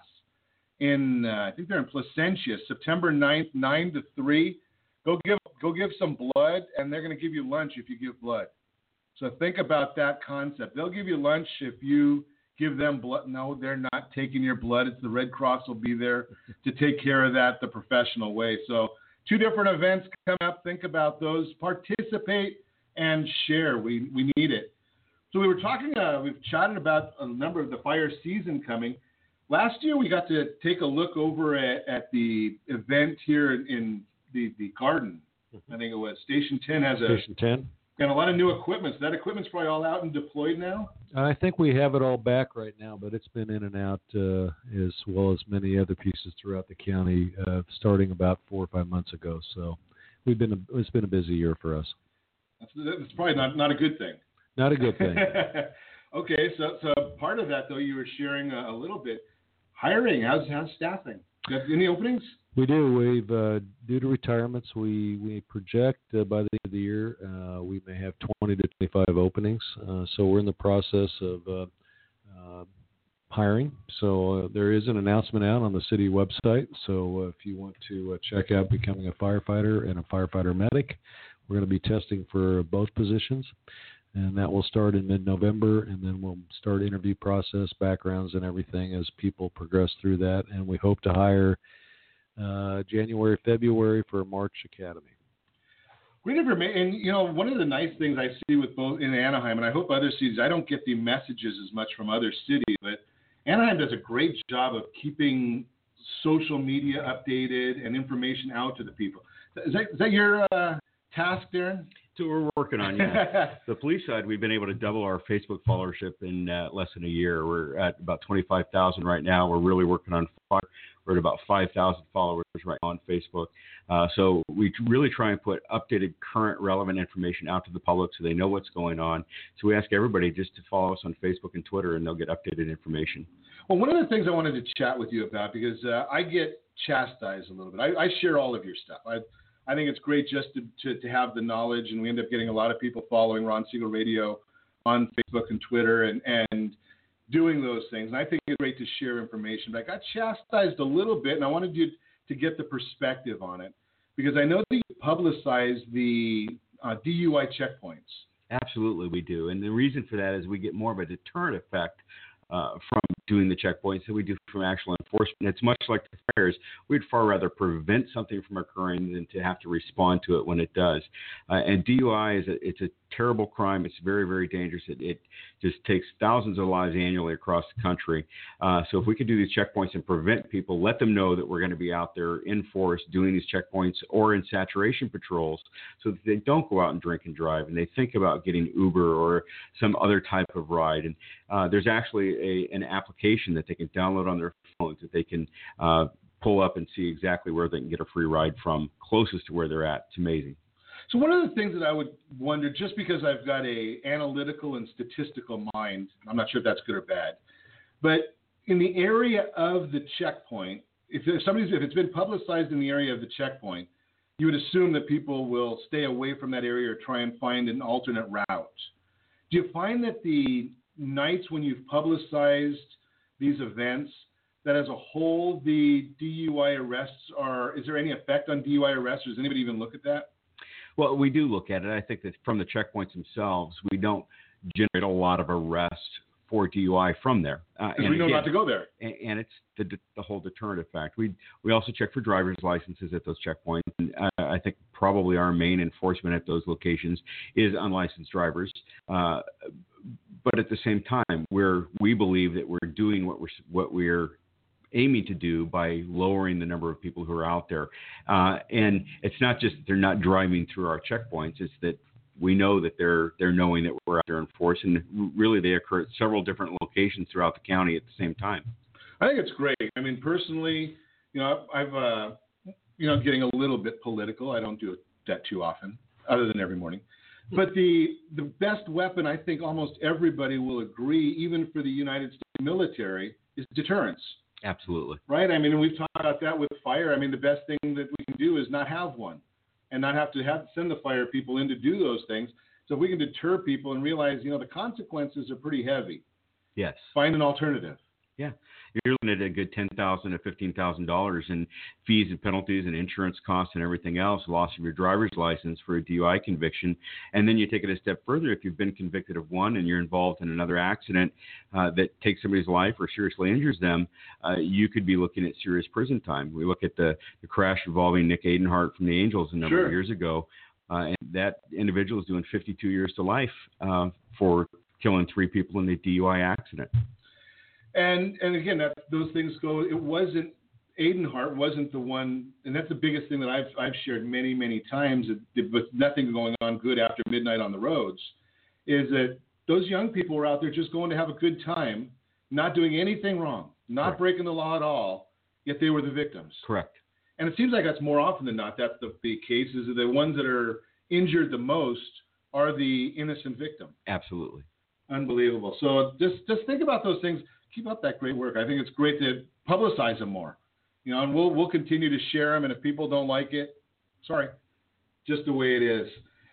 in, uh, I think they're in Placentia, September ninth, nine to three. Go give, go give some blood, and they're going to give you lunch if you give blood. So think about that concept. They'll give you lunch if you give them blood. No, they're not taking your blood. It's the Red Cross will be there to take care of that the professional way. So two different events coming up. Think about those. Participate and share. We we need it. So we were talking, uh, we've chatted about a number of the fire season coming. Last year we got to take a look over at, at the event here in, in the, the garden. I think it was Station ten has a Station ten. Got a lot of new equipment. So that equipment's probably all out and deployed now? I think we have it all back right now, but it's been in and out uh, as well as many other pieces throughout the county, uh, starting about four or five months ago. So we've been a, it's been a busy year for us. That's, that's probably not, not a good thing. Not a good thing. Okay, so so part of that though, you were sharing a, a little bit. Hiring, how's how's staffing? Got any openings? We do. We've uh, due to retirements, we we project uh, by the end of the year uh, we may have twenty to twenty-five openings. Uh, so we're in the process of uh, uh, hiring. So uh, there is an announcement out on the city website. So uh, if you want to uh, check out becoming a firefighter and a firefighter medic, we're going to be testing for both positions. And that will start in mid-November, and then we'll start interview process, backgrounds, and everything as people progress through that. And we hope to hire uh, January, February for March Academy. Great information. And, you know, one of the nice things I see with both in Anaheim, and I hope other cities, I don't get the messages as much from other cities, but Anaheim does a great job of keeping social media updated and information out to the people. Is that, is that your uh, task, Darren? So we're working on, yeah. The police side, we've been able to double our Facebook followership in uh, less than a year. We're at about twenty-five thousand right now. We're really working on fire. We're at about five thousand followers right now on Facebook. Uh, so we really try and put updated, current, relevant information out to the public so they know what's going on. So we ask everybody just to follow us on Facebook and Twitter, and they'll get updated information. Well, one of the things I wanted to chat with you about, because uh, I get chastised a little bit. I, I share all of your stuff. I I think it's great just to, to, to have the knowledge, and we end up getting a lot of people following Ron Siegel Radio on Facebook and Twitter and, and doing those things. And I think it's great to share information. But I got chastised a little bit, and I wanted you to get the perspective on it, because I know that you publicize the uh, D U I checkpoints. Absolutely, we do. And the reason for that is we get more of a deterrent effect Uh, from doing the checkpoints than we do from actual enforcement. It's much like the fires. We'd far rather prevent something from occurring than to have to respond to it when it does. Uh, and D U I is a, it's a terrible crime. It's very, very dangerous. It, it just takes thousands of lives annually across the country. Uh, so if we could do these checkpoints and prevent people, let them know that we're going to be out there in force doing these checkpoints or in saturation patrols so that they don't go out and drink and drive and they think about getting Uber or some other type of ride. And uh, there's actually a, an application that they can download on their phones that they can uh, pull up and see exactly where they can get a free ride from closest to where they're at. It's amazing. So one of the things that I would wonder, just because I've got a analytical and statistical mind, I'm not sure if that's good or bad, but in the area of the checkpoint, if, if somebody's if it's been publicized in the area of the checkpoint, you would assume that people will stay away from that area or try and find an alternate route. Do you find that the nights when you've publicized these events, that as a whole, the D U I arrests are, is there any effect on D U I arrests? Does anybody even look at that? Well, we do look at it. I think that from the checkpoints themselves, we don't generate a lot of arrests for D U I from there. Because uh, we know again, not to go there. And, and it's the, the whole deterrent effect. We we also check for driver's licenses at those checkpoints. And uh, I think probably our main enforcement at those locations is unlicensed drivers. Uh, but at the same time, we're we believe that we're doing what we're what we're aiming to do by lowering the number of people who are out there. Uh, and it's not just they're not driving through our checkpoints. It's that we know that they're they're knowing that we're out there in force. And really, they occur at several different locations throughout the county at the same time. I think it's great. I mean, personally, you know, I've, uh, you know, getting a little bit political. I don't do that too often, other than every morning. But the the best weapon, I think almost everybody will agree, even for the United States military, is deterrence. Absolutely. Right? I mean, we've talked about that with fire. I mean, the best thing that we can do is not have one and not have to have send the fire people in to do those things. So if we can deter people and realize, you know, the consequences are pretty heavy. Yes. Find an alternative. Yeah. You're looking at a good ten thousand dollars to fifteen thousand dollars in fees and penalties and insurance costs and everything else, loss of your driver's license for a D U I conviction. And then you take it a step further. If you've been convicted of one and you're involved in another accident uh, that takes somebody's life or seriously injures them, uh, you could be looking at serious prison time. We look at the, the crash involving Nick Adenhart from the Angels a number sure. of years ago. Uh, and that individual is doing fifty-two years to life uh, for killing three people in a D U I accident. And and again, that, those things go. It wasn't Adenhart wasn't the one, and that's the biggest thing that I've I've shared many many times. With nothing going on good after midnight on the roads, is that those young people were out there just going to have a good time, not doing anything wrong, not Correct. breaking the law at all. Yet they were the victims. Correct. And it seems like that's more often than not. That's the the cases. The ones that are injured the most are the innocent victim. Absolutely. Unbelievable. So just just think about those things. Keep up that great work. I think it's great to publicize them more, you know, and we'll we'll continue to share them. And if people don't like it, sorry, just the way it is.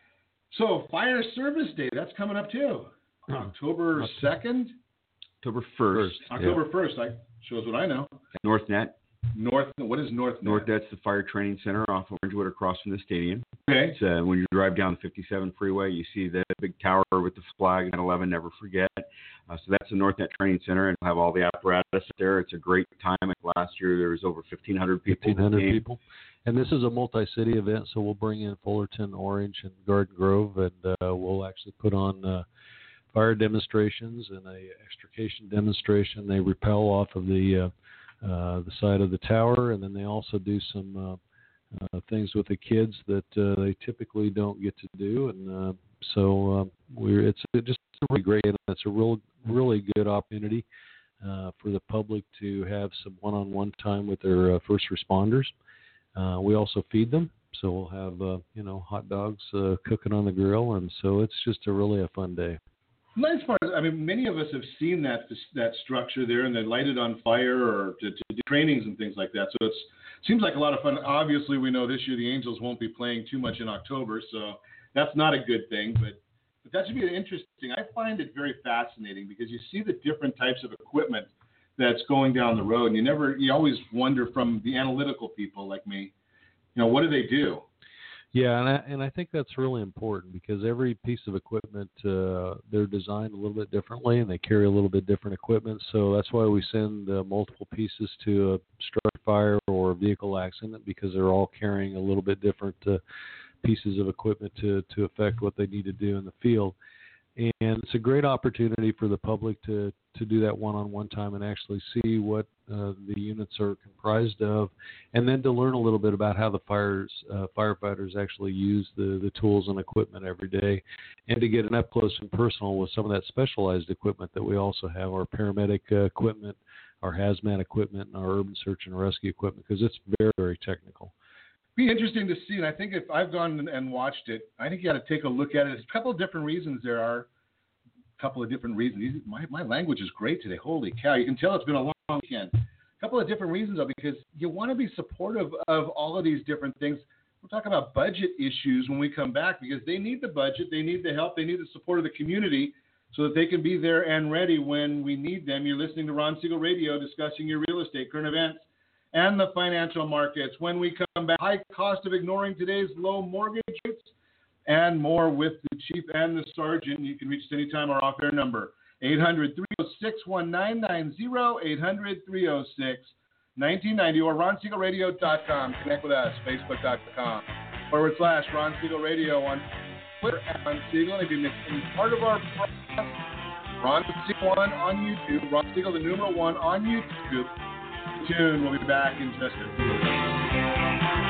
So Fire Service Day, that's coming up too, October second, October first, October first. I shows what I know. NorthNet. North. What is NorthNet? NorthNet's the fire training center off of Orangewood across from the stadium. Okay. It's, uh, when you drive down the fifty-seven freeway, you see the big tower with the flag, nine eleven, never forget. Uh, so that's the NorthNet Training Center, and we'll have all the apparatus there. It's a great time. Last year there was over fifteen hundred people. fifteen hundred people. And this is a multi-city event, so we'll bring in Fullerton, Orange, and Garden Grove, and uh, we'll actually put on uh, fire demonstrations and a extrication demonstration. They rappel off of the uh, uh, the side of the tower, and then they also do some uh, uh, things with the kids that uh, they typically don't get to do. And uh, so uh, we're it's just really great, and it's a real really good opportunity uh, for the public to have some one-on-one time with their uh, first responders. Uh, we also feed them, so we'll have uh, you know hot dogs uh, cooking on the grill, and so it's just a really a fun day. Nice part. I mean, many of us have seen that that structure there, and they light it on fire or to, to do trainings and things like that. So it seems like a lot of fun. Obviously, we know this year the Angels won't be playing too much in October, so that's not a good thing. But but that should be interesting. I find it very fascinating because you see the different types of equipment that's going down the road, and you never, you always wonder from the analytical people like me, you know, what do they do? Yeah, and I, and I think that's really important because every piece of equipment, uh, they're designed a little bit differently, and they carry a little bit different equipment. So that's why we send uh, multiple pieces to a structure fire or a vehicle accident, because they're all carrying a little bit different uh, pieces of equipment to, to affect what they need to do in the field. And it's a great opportunity for the public to, to do that one-on-one time and actually see what uh, the units are comprised of, and then to learn a little bit about how the fires uh, firefighters actually use the, the tools and equipment every day, and to get an up close and personal with some of that specialized equipment that we also have, our paramedic uh, equipment, our hazmat equipment, and our urban search and rescue equipment, because it's very, very technical. Be interesting to see, and I think if I've gone and watched it, I think you got to take a look at it. There's a couple of different reasons there are. A couple of different reasons. My, my language is great today. Holy cow. You can tell it's been a long weekend. A couple of different reasons, though, because you want to be supportive of all of these different things. We'll talk about budget issues when we come back, because they need the budget, they need the help, they need the support of the community so that they can be there and ready when we need them. You're listening to Ron Siegel Radio, discussing your real estate, current events, and the financial markets. When we come back, high cost of ignoring today's low mortgage rates, and more with the chief and the sergeant. You can reach us anytime. Our off-air number, eight hundred, three oh six, one nine nine zero, eight hundred, three oh six, nineteen ninety, or ron siegel radio dot com. Connect with us, facebook dot com, forward slash Ron Siegel Radio on Twitter, at Ron Siegel. And if you miss any part of our program, Ron Siegel one on YouTube, Ron Siegel, the numeral one on YouTube. Tune. We'll be back in just a few.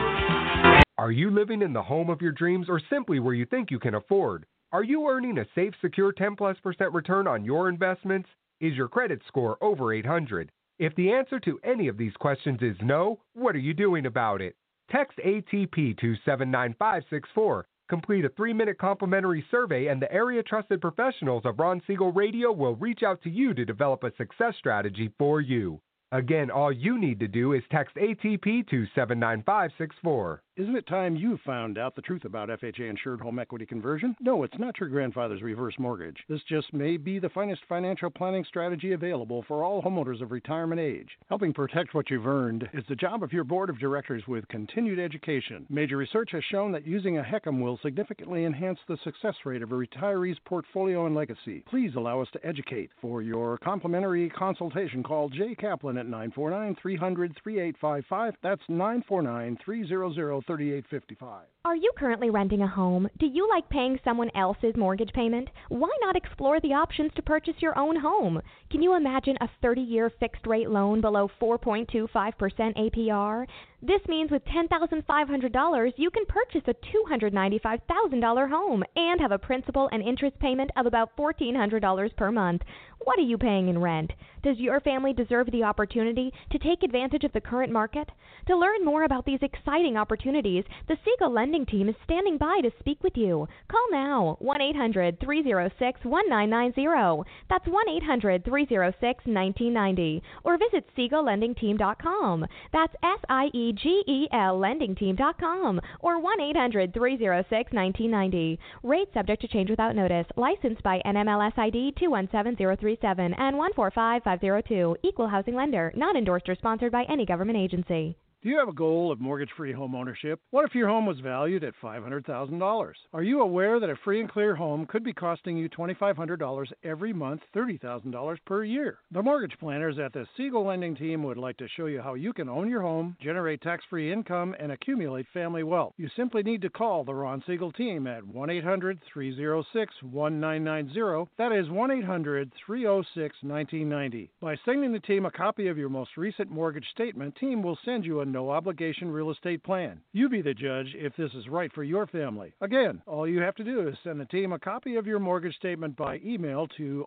Are you living in the home of your dreams, or simply where you think you can afford? Are you earning a safe, secure ten plus percent return on your investments? Is your credit score over eight hundred? If the answer to any of these questions is no, what are you doing about it? Text A T P to seven nine five six four. Complete a three-minute complimentary survey, and the area-trusted professionals of Ron Siegel Radio will reach out to you to develop a success strategy for you. Again, all you need to do is text A T P to seven nine five six four. Isn't it time you found out the truth about F H A-insured home equity conversion? No, it's not your grandfather's reverse mortgage. This just may be the finest financial planning strategy available for all homeowners of retirement age. Helping protect what you've earned is the job of your board of directors with continued education. Major research has shown that using a HECM will significantly enhance the success rate of a retiree's portfolio and legacy. Please allow us to educate. For your complimentary consultation, call Jay Kaplan at nine four nine, three hundred, thirty-eight fifty-five. That's nine four nine, three hundred, thirty-eight fifty-five. Are you currently renting a home? Do you like paying someone else's mortgage payment? Why not explore the options to purchase your own home? Can you imagine a thirty-year fixed-rate loan below four point two five percent A P R? This means with ten thousand five hundred dollars, you can purchase a two hundred ninety-five thousand dollars home and have a principal and interest payment of about fourteen hundred dollars per month. What are you paying in rent? Does your family deserve the opportunity to take advantage of the current market? To learn more about these exciting opportunities, the Siegel Lending Team is standing by to speak with you. Call now, one eight hundred, three oh six, one nine nine zero. That's one eight hundred, three oh six, one nine nine zero. Or visit siegel lending team dot com. That's S I E G E L lending team dot com. Or one eight hundred, three oh six, one nine nine zero. Rate subject to change without notice. Licensed by N M L S I D two one seven zero three seven and one four five five zero two. Equal housing lender. Not endorsed or sponsored by any government agency. Do you have a goal of mortgage-free home ownership? What if your home was valued at five hundred thousand dollars? Are you aware that a free and clear home could be costing you twenty-five hundred dollars every month, thirty thousand dollars per year? The mortgage planners at the Siegel Lending Team would like to show you how you can own your home, generate tax-free income, and accumulate family wealth. You simply need to call the Ron Siegel Team at one eight hundred, three oh six, one nine nine zero. That is one eight hundred, three oh six, one nine nine zero. By sending the team a copy of your most recent mortgage statement, team will send you a no-obligation real estate plan. You be the judge if this is right for your family. Again, all you have to do is send the team a copy of your mortgage statement by email to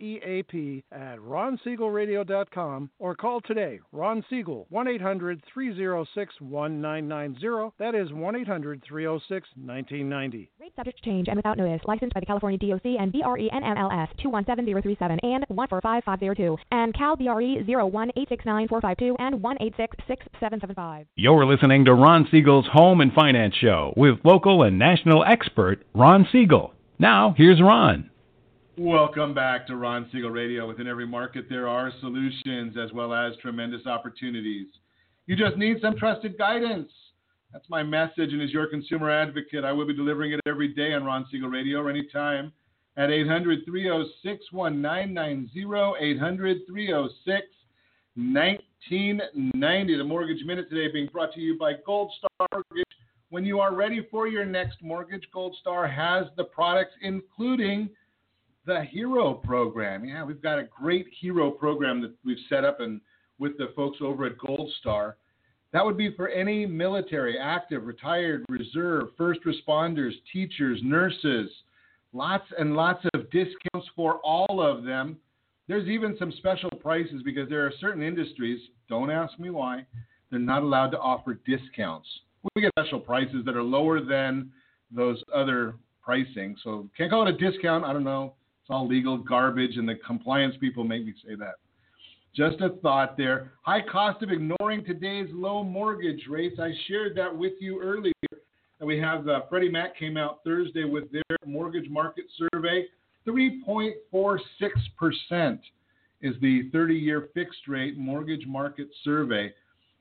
reap at ron siegel radio dot com or call today, Ron Siegel, one eight hundred, three oh six, one nine nine zero. That is one eight hundred, three oh six, one nine nine zero. Rate subject to change and without notice. Licensed by the California D O C and B R E N M L S two one seven zero three seven and one four five five zero two and Cal B R E zero one eight six nine four five two and one eight six six seven seven five. You're listening to Ron Siegel's Home and Finance Show with local and national expert Ron Siegel. Now, here's Ron. Welcome back to Ron Siegel Radio. Within every market, there are solutions as well as tremendous opportunities. You just need some trusted guidance. That's my message, and as your consumer advocate, I will be delivering it every day on Ron Siegel Radio or anytime at eight hundred, three oh six, one nine nine zero, eight hundred, three oh six, one nine nine zero. The Mortgage Minute today being brought to you by Gold Star Mortgage, when you are ready for your next mortgage, Gold Star has the products, including the Hero program. Yeah, we've got a great Hero program that we've set up and with the folks over at Gold Star. That would be for any military, active, retired, reserve, first responders, teachers, nurses. Lots and lots of discounts for all of them. There's even some special prices because there are certain industries, don't ask me why, they're not allowed to offer discounts. We get special prices that are lower than those other pricing. So can't call it a discount. I don't know. It's all legal garbage, and the compliance people make me say that. Just a thought there. High cost of ignoring today's low mortgage rates. I shared that with you earlier. And we have uh, Freddie Mac came out Thursday with their mortgage market survey. three point four six percent is the thirty-year fixed rate mortgage market survey.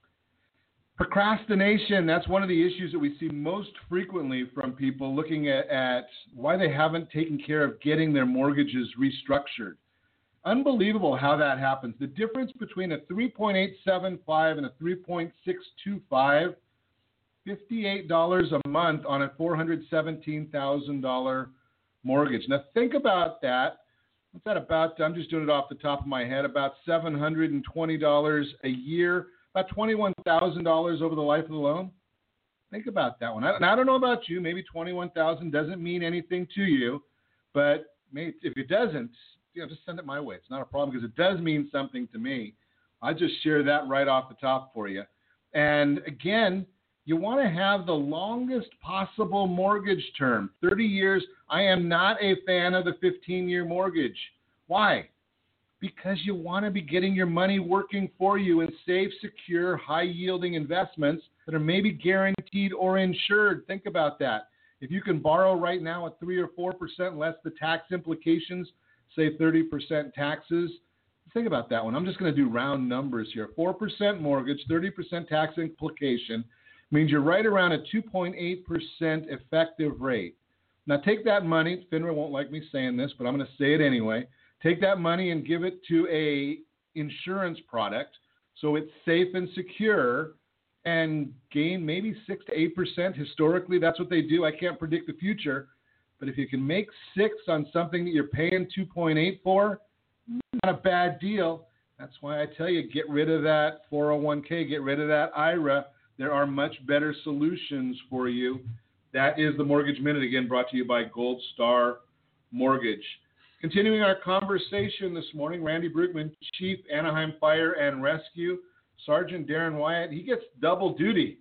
Procrastination, that's one of the issues that we see most frequently from people looking at, at why they haven't taken care of getting their mortgages restructured. Unbelievable how that happens. The difference between a three point eight seven five and a three point six two five, fifty-eight dollars a month on a four hundred seventeen thousand dollars mortgage. Now think about that. What's that about? I'm just doing it off the top of my head. About seven hundred twenty dollars a year, about twenty-one thousand dollars over the life of the loan. Think about that one. I, I don't know about you. Maybe twenty-one thousand dollars doesn't mean anything to you, but maybe if it doesn't, you know, just send it my way. It's not a problem because it does mean something to me. I'll just share that right off the top for you. And again, you want to have the longest possible mortgage term, thirty years. I am not a fan of the fifteen-year mortgage. Why? Because you want to be getting your money working for you in safe, secure, high-yielding investments that are maybe guaranteed or insured. Think about that. If you can borrow right now at three or four percent less the tax implications, say thirty percent taxes, think about that one. I'm just going to do round numbers here. four percent mortgage, thirty percent tax implication means you're right around a two point eight percent effective rate. Now take that money, FINRA won't like me saying this, but I'm going to say it anyway. Take that money and give it to a insurance product so it's safe and secure and gain maybe six to eight percent. Historically, that's what they do. I can't predict the future. But if you can make six on something that you're paying two point eight for, not a bad deal. That's why I tell you, get rid of that four oh one k, get rid of that I R A. There are much better solutions for you. That is the Mortgage Minute, again, brought to you by Gold Star Mortgage. Continuing our conversation this morning, Randy Brueggemann, Chief Anaheim Fire and Rescue. Sergeant Darren Wyatt, he gets double duty.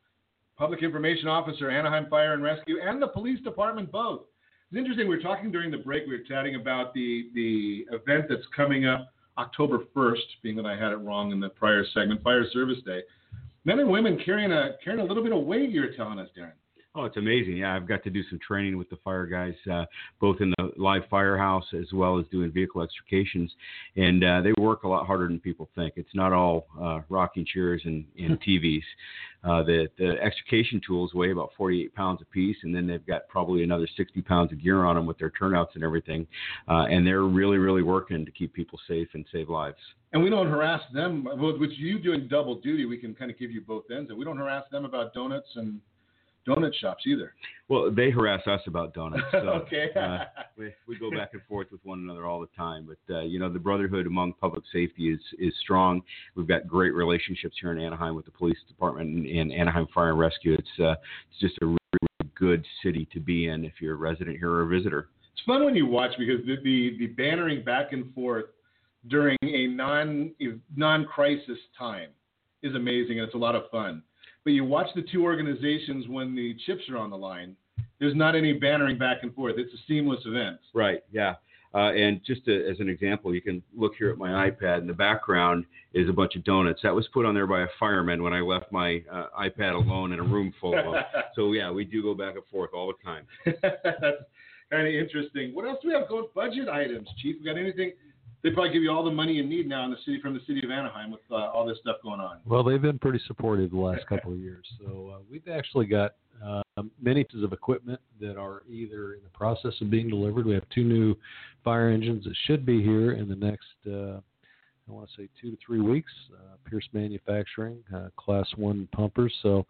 Public Information Officer, Anaheim Fire and Rescue, and the Police Department both. It's interesting, we were talking during the break, we were chatting about the, the event that's coming up October first, being that I had it wrong in the prior segment, Fire Service Day. Men and women carrying a carrying a little bit of weight, you're telling us, Darren. Oh, it's amazing. Yeah, I've got to do some training with the fire guys, uh, both in the live firehouse as well as doing vehicle extrications. And uh, they work a lot harder than people think. It's not all uh, rocking chairs and, and T Vs. Uh, the, the extrication tools weigh about forty-eight pounds a piece, and then they've got probably another sixty pounds of gear on them with their turnouts and everything. Uh, and they're really, really working to keep people safe and save lives. And we don't harass them. With you doing double duty, we can kind of give you both ends. And we don't harass them about donuts and donut shops either. Well, they harass us about donuts. So, okay. uh, we, we go back and forth with one another all the time. But, uh, you know, the brotherhood among public safety is, is strong. We've got great relationships here in Anaheim with the police department and, and Anaheim Fire and Rescue. It's, uh, it's just a really, really good city to be in if you're a resident here or a visitor. It's fun when you watch because the, the, the bannering back and forth during a non, non-crisis time is amazing, and it's a lot of fun. But you watch the two organizations when the chips are on the line, there's not any bannering back and forth. It's a seamless event. Right, yeah. Uh, and just to, as an example, you can look here at my iPad. In the background is a bunch of donuts. That was put on there by a fireman when I left my uh, iPad alone in a room full of them. So, yeah, we do go back and forth all the time. That's kind of interesting. What else do we have going? Budget items, Chief. We got anything? They probably give you all the money you need now in the city from the city of Anaheim with uh, all this stuff going on. Well, they've been pretty supportive the last couple of years. So uh, we've actually got uh, many pieces of equipment that are either in the process of being delivered. We have two new fire engines that should be here in the next, uh, I want to say, two to three weeks. Uh, Pierce Manufacturing, uh, Class one pumpers. So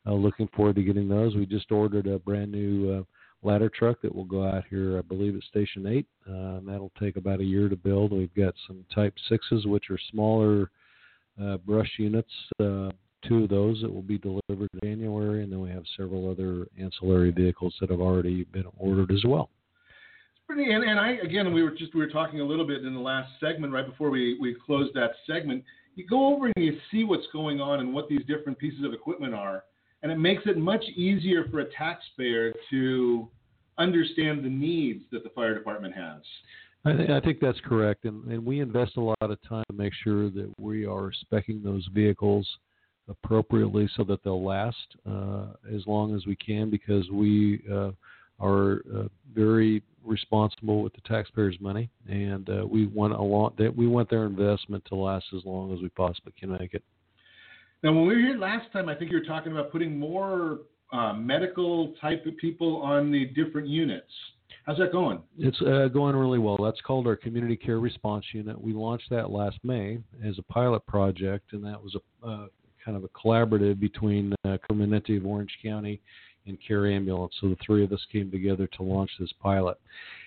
uh, looking forward to getting those. We just ordered a brand new uh, ladder truck that will go out here, I believe, at Station eight. Uh, and that'll take about a year to build. We've got some Type sixes, which are smaller uh, brush units, uh, two of those that will be delivered in January, and then we have several other ancillary vehicles that have already been ordered as well. It's pretty, and, and I, again, we were just, we were talking a little bit in the last segment, right before we, we closed that segment. You go over and you see what's going on and what these different pieces of equipment are, and it makes it much easier for a taxpayer to understand the needs that the fire department has. I, th- I think that's correct, and, and we invest a lot of time to make sure that we are speccing those vehicles appropriately so that they'll last uh, as long as we can, because we uh, are uh, very responsible with the taxpayers' money, and uh, we want a lot that we want their investment to last as long as we possibly can make it. Now, when we were here last time, I think you were talking about putting more uh, medical type of people on the different units. How's that going? It's uh, going really well. That's called our Community Care Response Unit. We launched that last May as a pilot project, and that was a uh, kind of a collaborative between uh, Permanente of Orange County and Care Ambulance. So the three of us came together to launch this pilot.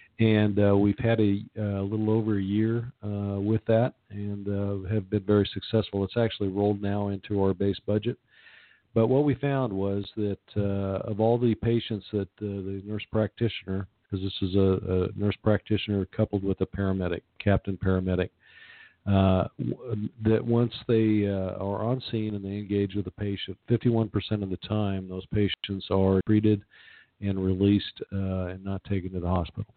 And uh, we've had a, a little over a year uh, with that, and uh, have been very successful. It's actually rolled now into our base budget. But what we found was that uh, of all the patients that uh, the nurse practitioner, because this is a, a nurse practitioner coupled with a paramedic, captain paramedic, uh, that once they uh, are on scene and they engage with the patient, fifty-one percent of the time those patients are treated and released uh, and not taken to the hospital,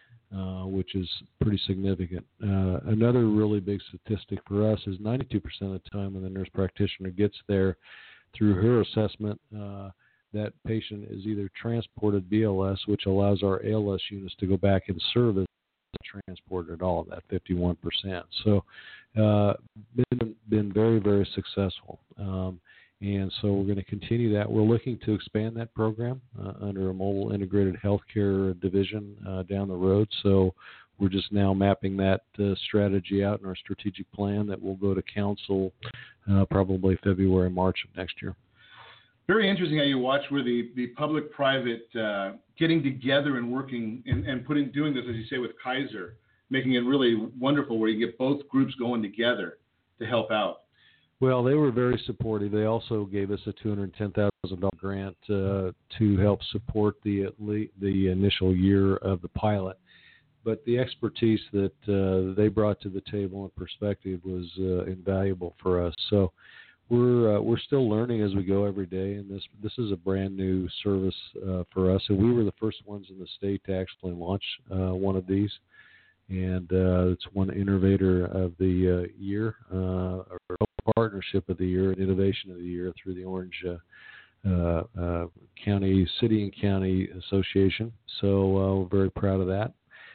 uh, which is pretty significant. Uh, another really big statistic for us is ninety-two percent of the time when the nurse practitioner gets there through her assessment, uh, that patient is either transported B L S, which allows our A L S units to go back in service, transported at all, that fifty-one percent. So uh, been, been very, very successful. Um, and so we're going to continue that. We're looking to expand that program uh, under a mobile integrated healthcare division uh, down the road. So we're just now mapping that uh, strategy out in our strategic plan that will go to council uh, probably February, March of next year. Very interesting how you watch where the, the public-private uh, getting together and working and, and putting doing this, as you say, with Kaiser, making it really wonderful where you get both groups going together to help out. Well, they were very supportive. They also gave us a two hundred ten thousand dollars grant uh, to help support the the initial year of the pilot. But the expertise that uh, they brought to the table and perspective was uh, invaluable for us. So we're uh, we're still learning as we go every day, and this this is a brand new service uh, for us. And we were the first ones in the state to actually launch uh, one of these, and uh, it's one innovator of the uh, year, uh, or partnership of the year, and innovation of the year through the Orange uh, uh, uh, County City and County Association. So uh, we're very proud of that.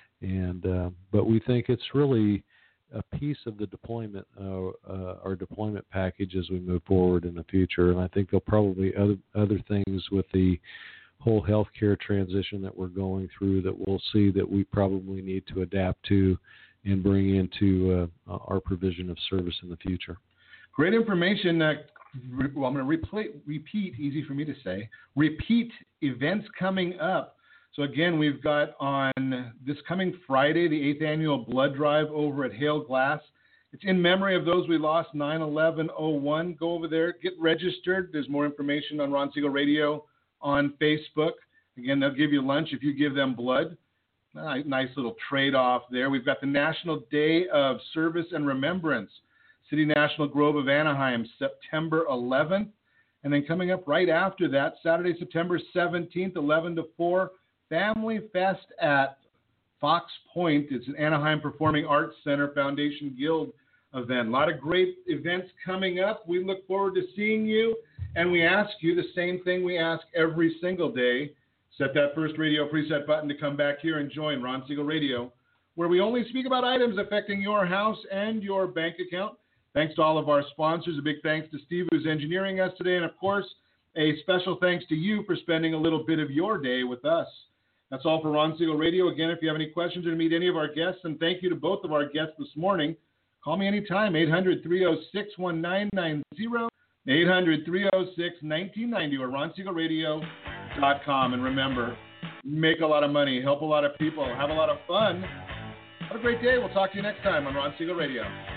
And uh, but we think it's really a piece of the deployment, uh, uh, our deployment package as we move forward in the future. And I think there'll probably be other other things with the whole healthcare transition that we're going through that we'll see that we probably need to adapt to and bring into uh, our provision of service in the future. Great information. Uh, re- well, I'm going to replay, repeat, easy for me to say, repeat events coming up. So again, we've got on this coming Friday, the eighth annual blood drive over at Hale Glass. It's in memory of those we lost, nine eleven oh one. Go over there, get registered. There's more information on Ron Siegel Radio on Facebook. Again, they'll give you lunch if you give them blood. Nice little trade-off there. We've got the National Day of Service and Remembrance, City National Grove of Anaheim, September eleventh. And then coming up right after that, Saturday, September seventeenth, eleven to four, Family Fest at Fox Point. It's an Anaheim Performing Arts Center Foundation Guild event. A lot of great events coming up. We look forward to seeing you. And we ask you the same thing we ask every single day. Set that first radio preset button to come back here and join Ron Siegel Radio, where we only speak about items affecting your house and your bank account. Thanks to all of our sponsors. A big thanks to Steve, who's engineering us today. And, of course, a special thanks to you for spending a little bit of your day with us. That's all for Ron Siegel Radio. Again, if you have any questions or to meet any of our guests, and thank you to both of our guests this morning, call me anytime, eight hundred, three oh six, one nine nine zero. eight hundred, three oh six, nineteen ninety or ron siegel radio dot com. And remember, make a lot of money, help a lot of people, have a lot of fun. Have a great day. We'll talk to you next time on Ron Siegel Radio.